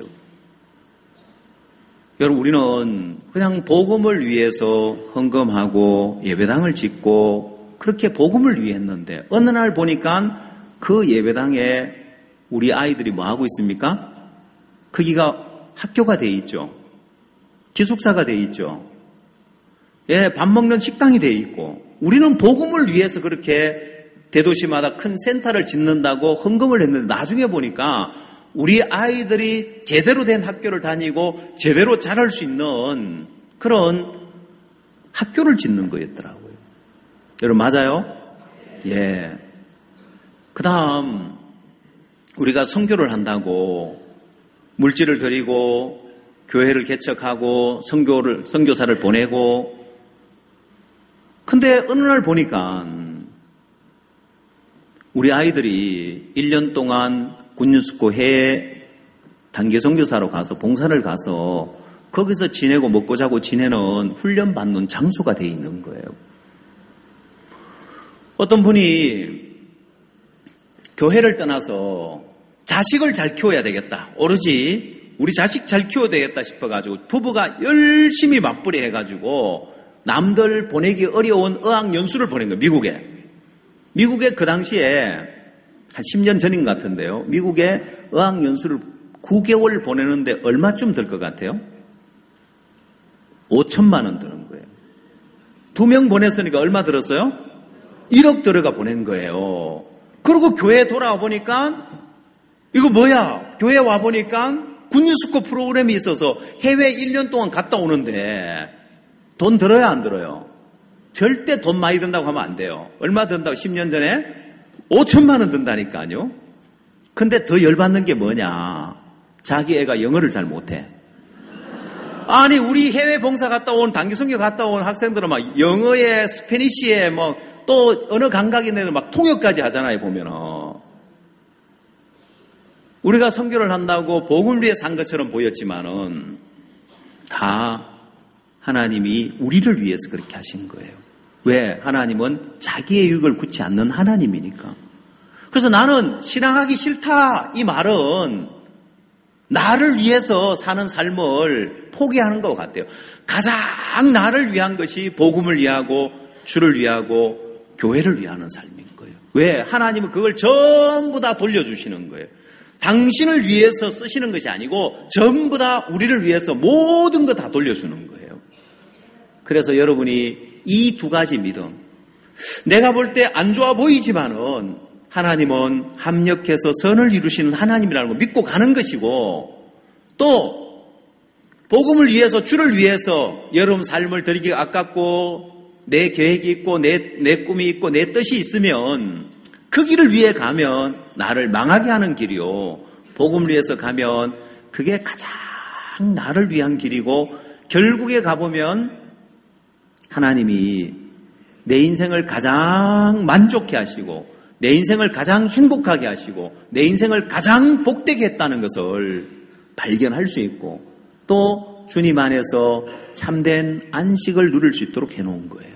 여러분, 우리는 그냥 복음을 위해서 헌금하고 예배당을 짓고 그렇게 복음을 위해 했는데 어느 날 보니까 그 예배당에 우리 아이들이 뭐 하고 있습니까? 거기가 학교가 돼 있죠. 기숙사가 돼 있죠. 예, 밥 먹는 식당이 돼 있고 우리는 복음을 위해서 그렇게 대도시마다 큰 센터를 짓는다고 헌금을 했는데 나중에 보니까 우리 아이들이 제대로 된 학교를 다니고 제대로 자랄 수 있는 그런 학교를 짓는 거였더라고요. 여러분 맞아요? 예. 그 다음 우리가 선교를 한다고 물질을 드리고 교회를 개척하고 선교를, 선교사를 보내고 근데 어느 날 보니까 우리 아이들이 일 년 동안 군유스코 해외 단계 선교사로 가서 봉사를 가서 거기서 지내고 먹고 자고 지내는 훈련받는 장소가 돼 있는 거예요. 어떤 분이 교회를 떠나서 자식을 잘 키워야 되겠다. 오로지 우리 자식 잘 키워야 되겠다 싶어가지고 부부가 열심히 맞벌이 해가지고 남들 보내기 어려운 어학연수를 보낸 거예요. 미국에. 미국에 그 당시에 한 십 년 전인 것 같은데요. 미국에 어학연수를 구 개월 보내는데 얼마쯤 들 것 같아요? 오천만 원 드는 거예요. 두 명 보냈으니까 얼마 들었어요? 일억 들어가 보낸 거예요. 그리고 교회에 돌아와 보니까 이거 뭐야? 교회 와 보니까 군유스코 프로그램이 있어서 해외 일 년 동안 갔다 오는데 돈 들어요, 안 들어요? 절대 돈 많이 든다고 하면 안 돼요. 얼마 든다고 십 년 전에? 오천만 원 든다니까요. 근데 더 열받는 게 뭐냐? 자기 애가 영어를 잘 못해. 아니 우리 해외 봉사 갔다 온 단기 선교 갔다 온 학생들은 막 영어에 스페니쉬에 뭐 또 언어 감각이 내는 막 통역까지 하잖아요. 보면은 우리가 선교를 한다고 복음을 위해 산 것처럼 보였지만은 다 하나님이 우리를 위해서 그렇게 하신 거예요. 왜? 하나님은 자기의 유익을 굳지 않는 하나님이니까. 그래서 나는 신앙하기 싫다 이 말은 나를 위해서 사는 삶을 포기하는 것 같아요. 가장 나를 위한 것이 복음을 위하고 주를 위하고 교회를 위하는 삶인 거예요. 왜? 하나님은 그걸 전부 다 돌려주시는 거예요. 당신을 위해서 쓰시는 것이 아니고 전부 다 우리를 위해서 모든 거 다 돌려주는 거예요. 그래서 여러분이 이 두 가지 믿음, 내가 볼 때 안 좋아 보이지만은 하나님은 합력해서 선을 이루시는 하나님이라는 걸 믿고 가는 것이고 또 복음을 위해서 주를 위해서 여러분 삶을 드리기가 아깝고 내 계획이 있고 내, 내 꿈이 있고 내 뜻이 있으면 그 길을 위해 가면 나를 망하게 하는 길이요. 복음을 위해서 가면 그게 가장 나를 위한 길이고 결국에 가보면 하나님이 내 인생을 가장 만족해 하시고 내 인생을 가장 행복하게 하시고 내 인생을 가장 복되게 했다는 것을 발견할 수 있고 또 주님 안에서 참된 안식을 누릴 수 있도록 해놓은 거예요.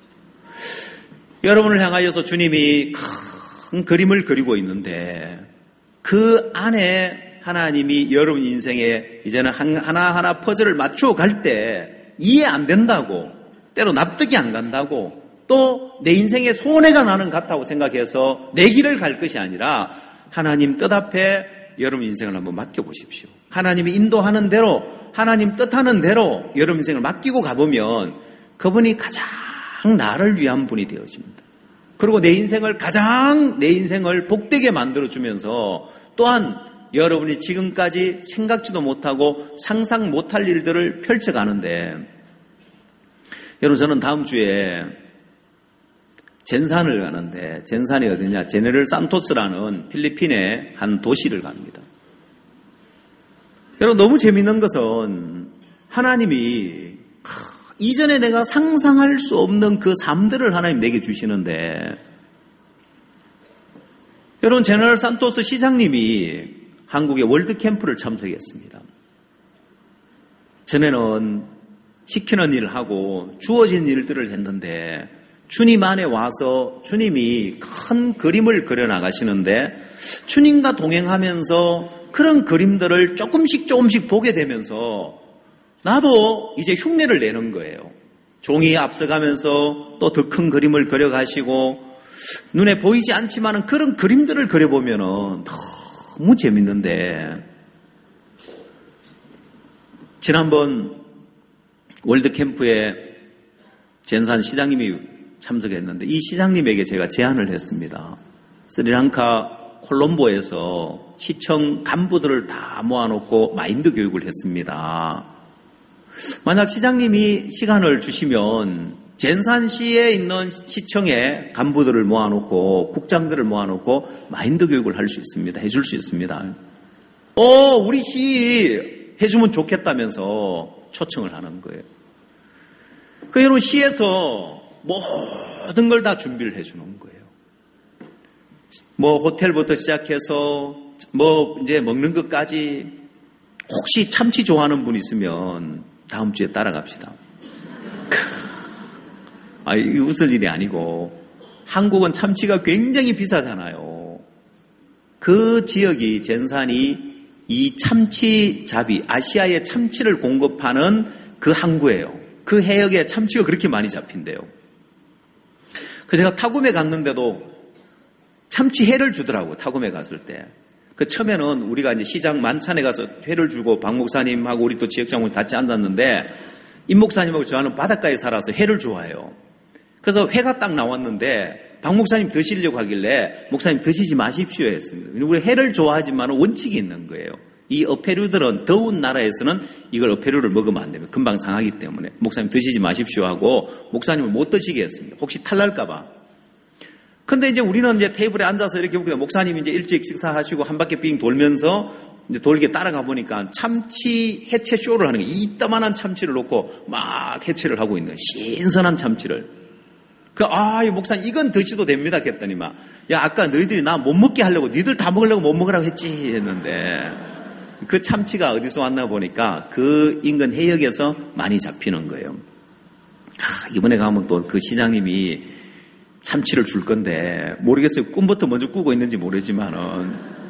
여러분을 향하여서 주님이 큰 그림을 그리고 있는데 그 안에 하나님이 여러분 인생에 이제는 하나하나 퍼즐을 맞추어 갈 때 이해 안 된다고 때로 납득이 안 간다고 또 내 인생에 손해가 나는 것 같다고 생각해서 내 길을 갈 것이 아니라 하나님 뜻 앞에 여러분 인생을 한번 맡겨보십시오. 하나님이 인도하는 대로 하나님 뜻하는 대로 여러분 인생을 맡기고 가보면 그분이 가장 나를 위한 분이 되어집니다. 그리고 내 인생을 가장 내 인생을 복되게 만들어주면서 또한 여러분이 지금까지 생각지도 못하고 상상 못할 일들을 펼쳐가는데 여러분, 저는 다음 주에 젠산을 가는데, 젠산이 어디냐? 제네럴 산토스라는 필리핀의 한 도시를 갑니다. 여러분, 너무 재밌는 것은 하나님이 이전에 내가 상상할 수 없는 그 삶들을 하나님 내게 주시는데, 여러분, 제너럴 산토스 시장님이 한국의 월드캠프를 참석했습니다. 전에는 시키는 일을 하고 주어진 일들을 했는데, 주님 안에 와서 주님이 큰 그림을 그려나가시는데, 주님과 동행하면서 그런 그림들을 조금씩 조금씩 보게 되면서 나도 이제 흉내를 내는 거예요. 종이 앞서가면서 또 더 큰 그림을 그려가시고, 눈에 보이지 않지만 그런 그림들을 그려보면 너무 재밌는데, 지난번 월드캠프에 젠산 시장님이 참석했는데, 이 시장님에게 제가 제안을 했습니다. 스리랑카 콜롬보에서 시청 간부들을 다 모아놓고 마인드 교육을 했습니다. 만약 시장님이 시간을 주시면 젠산시에 있는 시청의 간부들을 모아놓고 국장들을 모아놓고 마인드 교육을 할 수 있습니다. 해줄 수 있습니다. 어, 우리 시 해주면 좋겠다면서 초청을 하는 거예요. 그 여러분, 시에서 모든 걸 다 준비를 해주는 거예요. 뭐 호텔부터 시작해서 뭐 이제 먹는 것까지. 혹시 참치 좋아하는 분 있으면 다음 주에 따라갑시다. 아, 이거 웃을 일이 아니고, 한국은 참치가 굉장히 비싸잖아요. 그 지역이, 젠산이 이 참치잡이, 아시아의 참치를 공급하는 그 항구예요. 그 해역에 참치가 그렇게 많이 잡힌대요. 그래서 제가 타구에 갔는데도 참치 회를 주더라고요. 타구에 갔을 때. 그 처음에는 우리가 이제 시장 만찬에 가서 회를 주고 박 목사님하고 우리 또 지역장군 같이 앉았는데, 임 목사님하고 저는 바닷가에 살아서 회를 좋아해요. 그래서 회가 딱 나왔는데 박 목사님 드시려고 하길래 목사님 드시지 마십시오 했습니다. 우리 회를 좋아하지만 원칙이 있는 거예요. 이 어패류들은 더운 나라에서는 이걸 어패류를 먹으면 안 됩니다. 금방 상하기 때문에 목사님 드시지 마십시오 하고 목사님을 못 드시게 했습니다. 혹시 탈날까 봐. 근데 이제 우리는 이제 테이블에 앉아서 이렇게 보니까 목사님이 이제 일찍 식사하시고 한 바퀴 빙 돌면서 이제 돌게 따라가 보니까 참치 해체 쇼를 하는 거예요. 이따만한 참치를 놓고 막 해체를 하고 있는 거예요. 신선한 참치를. 그, 아, 이 목사님, 이건 드셔도 됩니다. 했더니만, 야, 아까 너희들이 나 못 먹게 하려고, 니들 다 먹으려고 못 먹으라고 했지. 했는데, 그 참치가 어디서 왔나 보니까 그 인근 해역에서 많이 잡히는 거예요. 아, 이번에 가면 또 그 시장님이 참치를 줄 건데, 모르겠어요. 꿈부터 먼저 꾸고 있는지 모르지만은,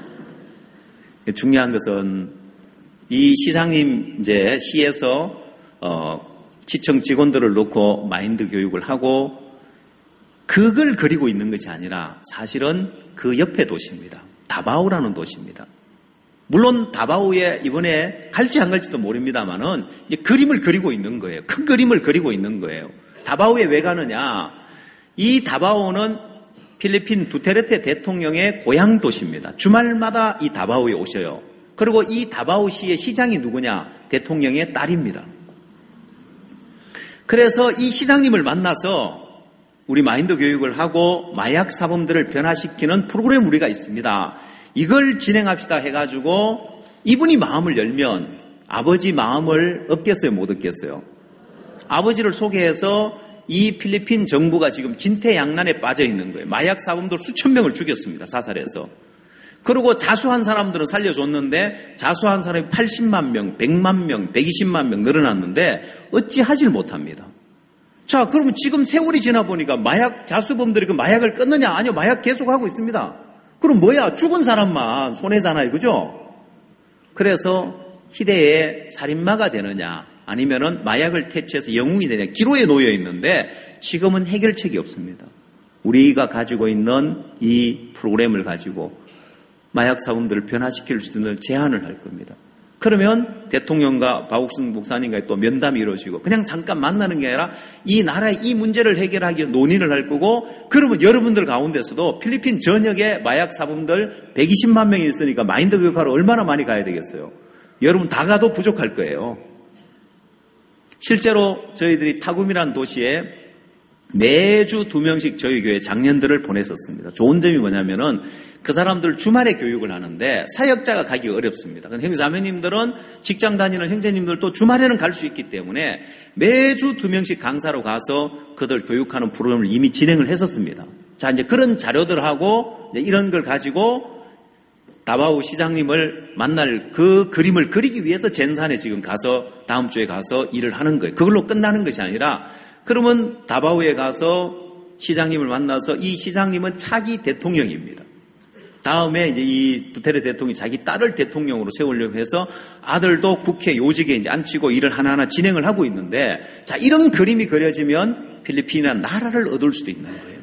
중요한 것은 이 시장님 이제 시에서, 어, 시청 직원들을 놓고 마인드 교육을 하고, 그걸 그리고 있는 것이 아니라 사실은 그 옆에 도시입니다. 다바오라는 도시입니다. 물론 다바오에 이번에 갈지 안 갈지도 모릅니다만은 이제 그림을 그리고 있는 거예요. 큰 그림을 그리고 있는 거예요. 다바오에 왜 가느냐? 이 다바오는 필리핀 두테르테 대통령의 고향 도시입니다. 주말마다 이 다바오에 오셔요. 그리고 이 다바오시의 시장이 누구냐? 대통령의 딸입니다. 그래서 이 시장님을 만나서 우리 마인드 교육을 하고 마약 사범들을 변화시키는 프로그램 우리가 있습니다. 이걸 진행합시다 해가지고 이분이 마음을 열면 아버지 마음을 얻겠어요? 못 얻겠어요? 아버지를 소개해서 이 필리핀 정부가 지금 진퇴양난에 빠져 있는 거예요. 마약 사범들 수천 명을 죽였습니다. 사살해서. 그리고 자수한 사람들은 살려줬는데 자수한 사람이 팔십만 명, 백만 명, 백이십만 명 늘어났는데 어찌 하질 못합니다. 자, 그러면 지금 세월이 지나 보니까 마약 자수범들이 그 마약을 끊느냐? 아니요, 마약 계속하고 있습니다. 그럼 뭐야? 죽은 사람만 손해잖아요. 그죠? 그래서 희대의 살인마가 되느냐? 아니면은 마약을 퇴치해서 영웅이 되느냐? 기로에 놓여 있는데 지금은 해결책이 없습니다. 우리가 가지고 있는 이 프로그램을 가지고 마약 사범들을 변화시킬 수 있는 제안을 할 겁니다. 그러면 대통령과 박옥순 목사님과의 또 면담이 이루어지고 그냥 잠깐 만나는 게 아니라 이 나라의 이 문제를 해결하기 위해 논의를 할 거고, 그러면 여러분들 가운데서도 필리핀 전역에 마약 사범들 백이십만 명이 있으니까 마인드 교육하러 얼마나 많이 가야 되겠어요? 여러분 다 가도 부족할 거예요. 실제로 저희들이 타굼이라는 도시에 매주 두 명씩 저희 교회 장년들을 보냈었습니다. 좋은 점이 뭐냐면은 그 사람들 주말에 교육을 하는데 사역자가 가기 어렵습니다. 형제자매님들은 직장 다니는 형제님들도 주말에는 갈 수 있기 때문에 매주 두 명씩 강사로 가서 그들 교육하는 프로그램을 이미 진행을 했었습니다. 자, 이제 그런 자료들하고 이제 이런 걸 가지고 다바오 시장님을 만날 그 그림을 그리기 위해서 젠산에 지금 가서 다음 주에 가서 일을 하는 거예요. 그걸로 끝나는 것이 아니라 그러면 다바오에 가서 시장님을 만나서 이 시장님은 차기 대통령입니다. 다음에 이제 이 두테르테 대통령이 자기 딸을 대통령으로 세우려고 해서 아들도 국회 요직에 이제 앉히고 일을 하나하나 진행을 하고 있는데, 자, 이런 그림이 그려지면 필리핀이라는 나라를 얻을 수도 있는 거예요.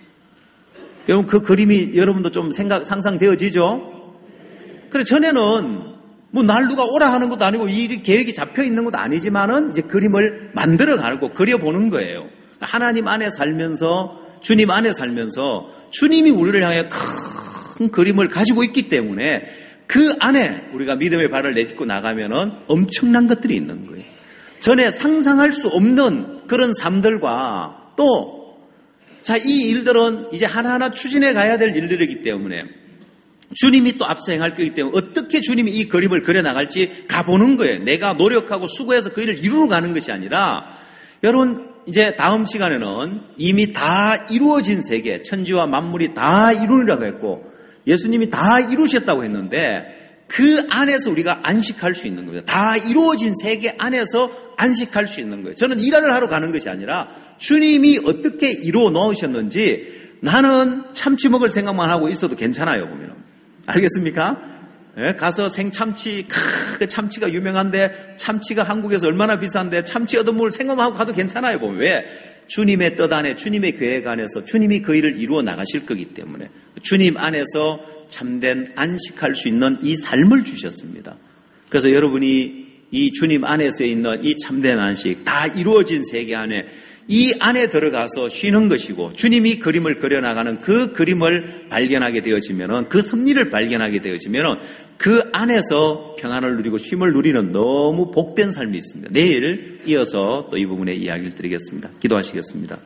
여러분, 그 그림이 여러분도 좀 생각, 상상되어지죠? 그래, 전에는 뭐 날 누가 오라 하는 것도 아니고 이 계획이 잡혀 있는 것도 아니지만은 이제 그림을 만들어 가고 그려보는 거예요. 하나님 안에 살면서, 주님 안에 살면서 주님이 우리를 향해 큰 그림을 가지고 있기 때문에 그 안에 우리가 믿음의 발을 내딛고 나가면은 엄청난 것들이 있는 거예요. 전에 상상할 수 없는 그런 삶들과 또, 자, 이 일들은 이제 하나하나 추진해 가야 될 일들이기 때문에 주님이 또 앞서 행할 거기 때문에 어떻게 주님이 이 그림을 그려나갈지 가보는 거예요. 내가 노력하고 수고해서 그 일을 이루러 가는 것이 아니라, 여러분, 이제 다음 시간에는 이미 다 이루어진 세계, 천지와 만물이 다 이루리라고 했고 예수님이 다 이루셨다고 했는데 그 안에서 우리가 안식할 수 있는 겁니다. 다 이루어진 세계 안에서 안식할 수 있는 거예요. 저는 일을 하러 가는 것이 아니라 주님이 어떻게 이루어 놓으셨는지 나는 참치 먹을 생각만 하고 있어도 괜찮아요, 보면. 알겠습니까? 네, 가서 생참치, 크, 참치가 유명한데 참치가 한국에서 얼마나 비싼데 참치 얻어먹을 생각만 하고 가도 괜찮아요, 보면. 왜? 주님의 뜻 안에, 주님의 계획 안에서 주님이 그 일을 이루어 나가실 거기 때문에 주님 안에서 참된 안식할 수 있는 이 삶을 주셨습니다. 그래서 여러분이 이 주님 안에서 있는 이 참된 안식, 다 이루어진 세계 안에 이 안에 들어가서 쉬는 것이고 주님이 그림을 그려나가는 그 그림을 발견하게 되어지면은, 그 섭리를 발견하게 되어지면은 그 안에서 평안을 누리고 쉼을 누리는 너무 복된 삶이 있습니다. 내일 이어서 또 이 부분에 이야기를 드리겠습니다. 기도하시겠습니다.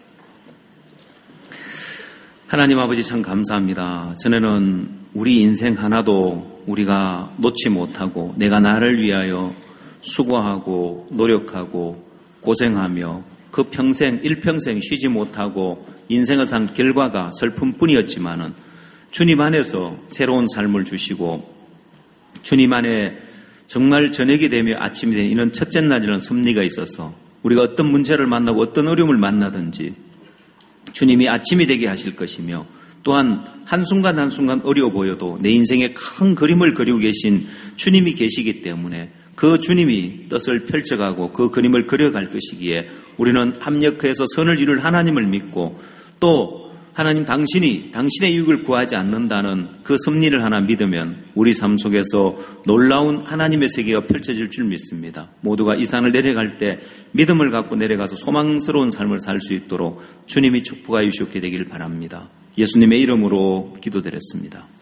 하나님 아버지, 참 감사합니다. 전에는 우리 인생 하나도 우리가 놓지 못하고 내가 나를 위하여 수고하고 노력하고 고생하며 그 평생, 일평생 쉬지 못하고 인생을 산 결과가 슬픔뿐이었지만은 주님 안에서 새로운 삶을 주시고 주님 안에 정말 저녁이 되며 아침이 되는 이런 첫째 날이라는 섭리가 있어서 우리가 어떤 문제를 만나고 어떤 어려움을 만나든지 주님이 아침이 되게 하실 것이며, 또한 한순간 한순간 어려워 보여도 내 인생에 큰 그림을 그리고 계신 주님이 계시기 때문에 그 주님이 뜻을 펼쳐가고 그 그림을 그려갈 것이기에 우리는 합력해서 선을 이룰 하나님을 믿고 또 하나님 당신이 당신의 유익을 구하지 않는다는 그 섭리를 하나 믿으면 우리 삶 속에서 놀라운 하나님의 세계가 펼쳐질 줄 믿습니다. 모두가 이 산을 내려갈 때 믿음을 갖고 내려가서 소망스러운 삶을 살 수 있도록 주님이 축복하여 주시게 되기를 바랍니다. 예수님의 이름으로 기도드렸습니다.